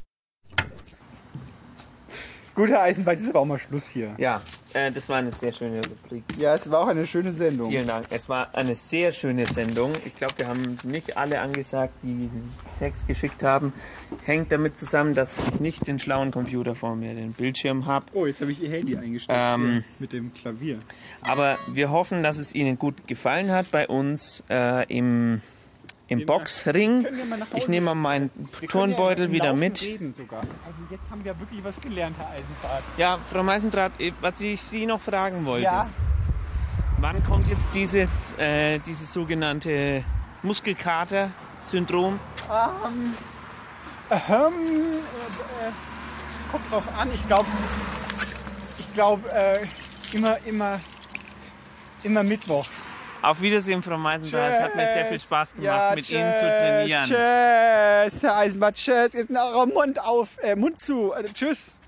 Gut, Herr Eisenbahn, jetzt ist aber auch mal Schluss hier.
Ja, äh, das war eine sehr schöne Rubrik.
Ja, es war auch eine schöne Sendung.
Vielen Dank. Es war eine sehr schöne Sendung. Ich glaube, wir haben nicht alle angesagt, die den Text geschickt haben. Hängt damit zusammen, dass ich nicht den schlauen Computer vor mir, den Bildschirm habe.
Oh, jetzt habe ich Ihr Handy eingestellt
Ähm,
mit dem Klavier.
Aber wir hoffen, dass es Ihnen gut gefallen hat bei uns äh, im, im Boxring.
Können wir mal nach Hause-
Ich nehme mal meinen
Wir können ja
Turnbeutel
im
wieder
Laufen
mit.
Reden sogar. Also jetzt haben wir wirklich was gelernt, Herr Eisenbahn.
Ja, Frau Meisendrath, was ich Sie noch fragen wollte.
Ja.
Wann kommt jetzt dieses, äh, dieses sogenannte Muskelkater-Syndrom?
Ähm, ähm, äh, äh, kommt drauf an. Ich glaube, ich glaube, äh, immer, immer, immer mittwochs.
Auf Wiedersehen, Frau Meisendrath. Es hat mir sehr viel Spaß gemacht,
Ja,
mit
tschüss,
Ihnen zu trainieren.
Tschüss, Herr Eisenbahn, tschüss. Jetzt noch euer Mund auf, äh, Mund zu. Also, tschüss.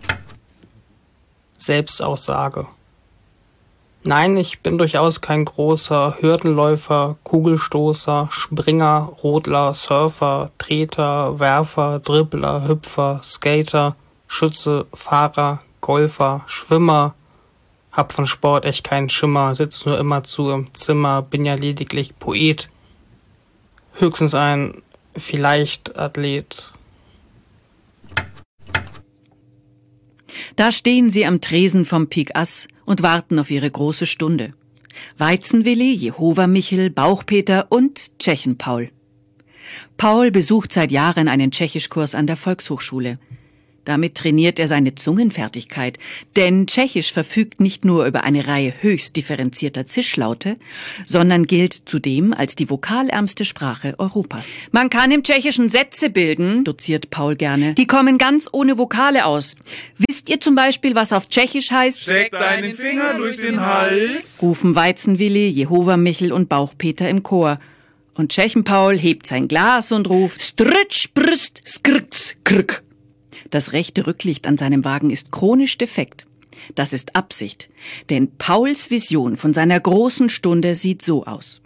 Selbstaussage. Nein, ich bin durchaus kein großer Hürdenläufer, Kugelstoßer, Springer, Rodler, Surfer, Treter, Werfer, Dribbler, Hüpfer, Skater, Schütze, Fahrer, Golfer, Schwimmer. Hab von Sport echt keinen Schimmer, sitz nur immer zu im Zimmer, bin ja lediglich Poet. Höchstens ein vielleicht Athlet.
Da stehen sie am Tresen vom Pik Ass und warten auf ihre große Stunde. Weizenwilli, Jehova-Michel, Bauchpeter und Tschechen-Paul. Paul besucht seit Jahren einen Tschechischkurs an der Volkshochschule. Damit trainiert er seine Zungenfertigkeit, denn Tschechisch verfügt nicht nur über eine Reihe höchst differenzierter Zischlaute, sondern gilt zudem als die vokalärmste Sprache Europas. Man kann im Tschechischen Sätze bilden, doziert Paul gerne, die kommen ganz ohne Vokale aus. Wisst ihr zum Beispiel, was auf Tschechisch heißt?
Steck deinen Finger durch den Hals,
rufen Weizenwilli, Jehova Michel und Bauchpeter im Chor. Und Tschechenpaul hebt sein Glas und ruft Stritsch, Brüst, Skriks, Krk. Das rechte Rücklicht an seinem Wagen ist chronisch defekt. Das ist Absicht, denn Pauls Vision von seiner großen Stunde sieht so aus.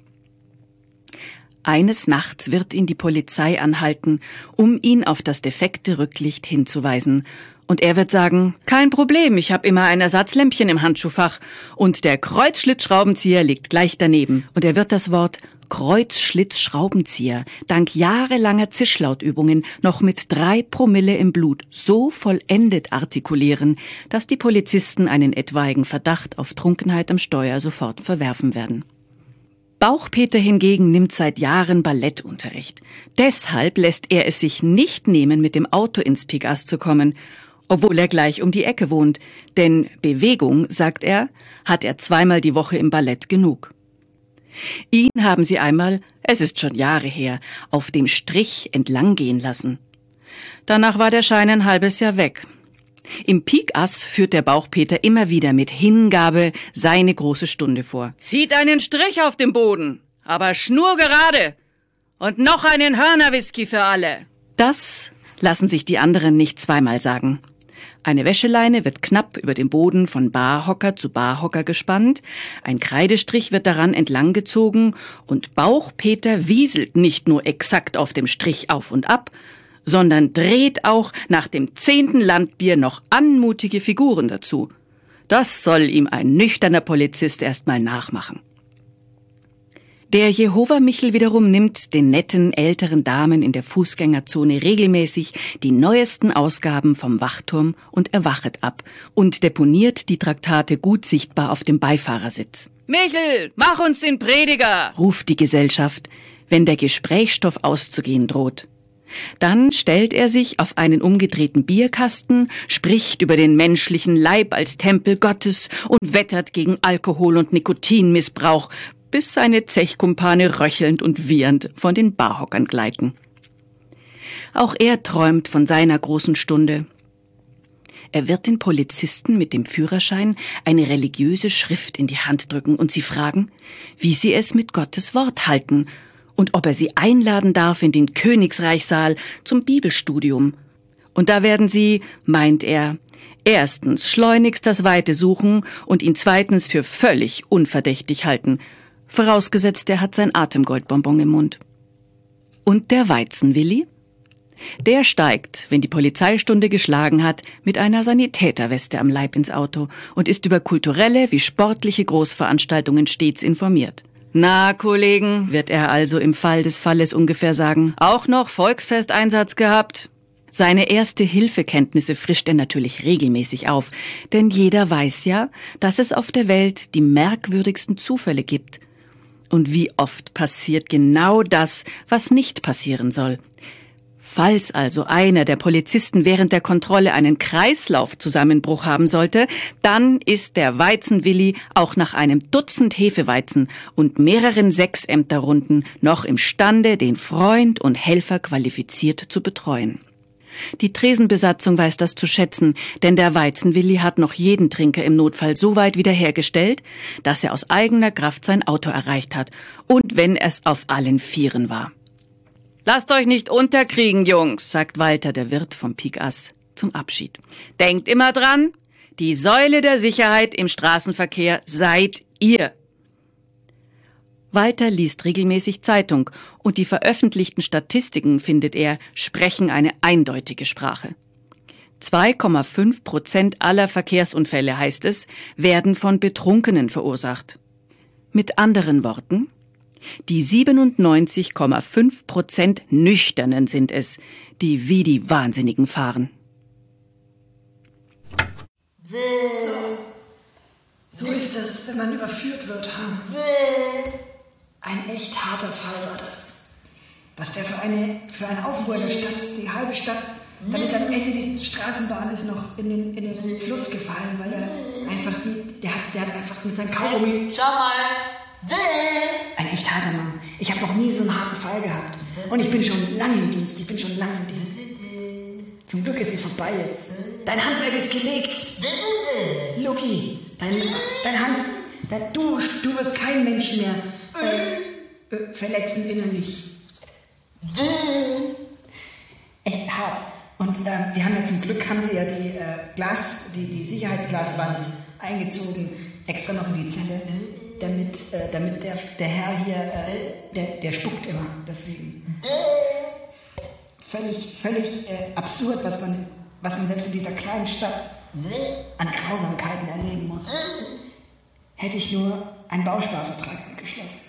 Eines Nachts wird ihn die Polizei anhalten, um ihn auf das defekte Rücklicht hinzuweisen. Und er wird sagen, kein Problem, ich habe immer ein Ersatzlämpchen im Handschuhfach. Und der Kreuzschlitzschraubenzieher liegt gleich daneben. Und er wird das Wort Kreuzschlitzschraubenzieher dank jahrelanger Zischlautübungen noch mit drei Promille im Blut so vollendet artikulieren, dass die Polizisten einen etwaigen Verdacht auf Trunkenheit am Steuer sofort verwerfen werden. Bauchpeter hingegen nimmt seit Jahren Ballettunterricht. Deshalb lässt er es sich nicht nehmen, mit dem Auto ins Pigass zu kommen, obwohl er gleich um die Ecke wohnt. Denn Bewegung, sagt er, hat er zweimal die Woche im Ballett genug. Ihn haben sie einmal, es ist schon Jahre her, auf dem Strich entlang gehen lassen. Danach war der Schein ein halbes Jahr weg. Im Pigass führt der Bauchpeter immer wieder mit Hingabe seine große Stunde vor. Zieht einen Strich auf dem Boden, aber schnurgerade und noch einen Hörnerwhisky für alle. Das lassen sich die anderen nicht zweimal sagen. Eine Wäscheleine wird knapp über dem Boden von Barhocker zu Barhocker gespannt, ein Kreidestrich wird daran entlang gezogen und Bauchpeter wieselt nicht nur exakt auf dem Strich auf und ab, sondern dreht auch nach dem zehnten Landbier noch anmutige Figuren dazu. Das soll ihm ein nüchterner Polizist erst mal nachmachen. Der Jehova Michel wiederum nimmt den netten, älteren Damen in der Fußgängerzone regelmäßig die neuesten Ausgaben vom Wachturm und Erwachet ab und deponiert die Traktate gut sichtbar auf dem Beifahrersitz. Michel, mach uns den Prediger, ruft die Gesellschaft, wenn der Gesprächsstoff auszugehen droht. Dann stellt er sich auf einen umgedrehten Bierkasten, spricht über den menschlichen Leib als Tempel Gottes und wettert gegen Alkohol- und Nikotinmissbrauch, bis seine Zechkumpane röchelnd und wiehernd von den Barhockern gleiten. Auch er träumt von seiner großen Stunde. Er wird den Polizisten mit dem Führerschein eine religiöse Schrift in die Hand drücken und sie fragen, wie sie es mit Gottes Wort halten und ob er sie einladen darf in den Königsreichssaal zum Bibelstudium. Und da werden sie, meint er, erstens schleunigst das Weite suchen und ihn zweitens für völlig unverdächtig halten, vorausgesetzt, er hat sein Atemgoldbonbon im Mund. Und der Weizenwilli? Der steigt, wenn die Polizeistunde geschlagen hat, mit einer Sanitäterweste am Leib ins Auto und ist über kulturelle wie sportliche Großveranstaltungen stets informiert. Na, Kollegen, wird er also im Fall des Falles ungefähr sagen, auch noch Volksfesteinsatz gehabt? Seine Erste-Hilfe-Kenntnisse frischt er natürlich regelmäßig auf, denn jeder weiß ja, dass es auf der Welt die merkwürdigsten Zufälle gibt. Und wie oft passiert genau das, was nicht passieren soll. Falls also einer der Polizisten während der Kontrolle einen Kreislaufzusammenbruch haben sollte, dann ist der Weizenwilli auch nach einem Dutzend Hefeweizen und mehreren Sechsämterrunden noch imstande, den Freund und Helfer qualifiziert zu betreuen. Die Tresenbesatzung weiß das zu schätzen, denn der Weizenwilli hat noch jeden Trinker im Notfall so weit wiederhergestellt, dass er aus eigener Kraft sein Auto erreicht hat, und wenn es auf allen Vieren war. »Lasst euch nicht unterkriegen, Jungs«, sagt Walter, der Wirt vom Pigass, zum Abschied. »Denkt immer dran, die Säule der Sicherheit im Straßenverkehr seid ihr.« Walter liest regelmäßig Zeitung und die veröffentlichten Statistiken, findet er, sprechen eine eindeutige Sprache. zwei Komma fünf Prozent aller Verkehrsunfälle, heißt es, werden von Betrunkenen verursacht. Mit anderen Worten, die siebenundneunzig Komma fünf Prozent Nüchternen sind es, die wie die Wahnsinnigen fahren.
So, so ist es, wenn man überführt wird. Hm? Ein echt harter Fall war das. Was der für eine, für eine Aufruhr in der Stadt, die halbe Stadt Dann ist am Ende die Straßenbahn ist noch in den, in den Fluss gefallen, weil er einfach die, der hat, der hat einfach mit seinem Kaugummi...
Schau mal!
Ein echt harter Mann. Ich habe noch nie so einen harten Fall gehabt. Und ich bin schon lange im Dienst. Ich bin schon lange im Dienst. Zum Glück ist es vorbei jetzt. Dein Handwerk ist gelegt. Luki, dein, dein Hand... Dein, du, du wirst keinen Menschen mehr äh, äh, verletzen innerlich. Echt hart. Und äh, sie haben ja zum Glück haben sie ja die äh, Glas, die, die Sicherheitsglaswand eingezogen, extra noch in die Zelle, damit, äh, damit der, der Herr hier, äh, der, der spuckt immer, deswegen. Völlig, völlig äh, absurd, was man, was man selbst in dieser kleinen Stadt an Grausamkeiten erleben muss. Hätte ich nur einen Bausparvertrag abgeschlossen.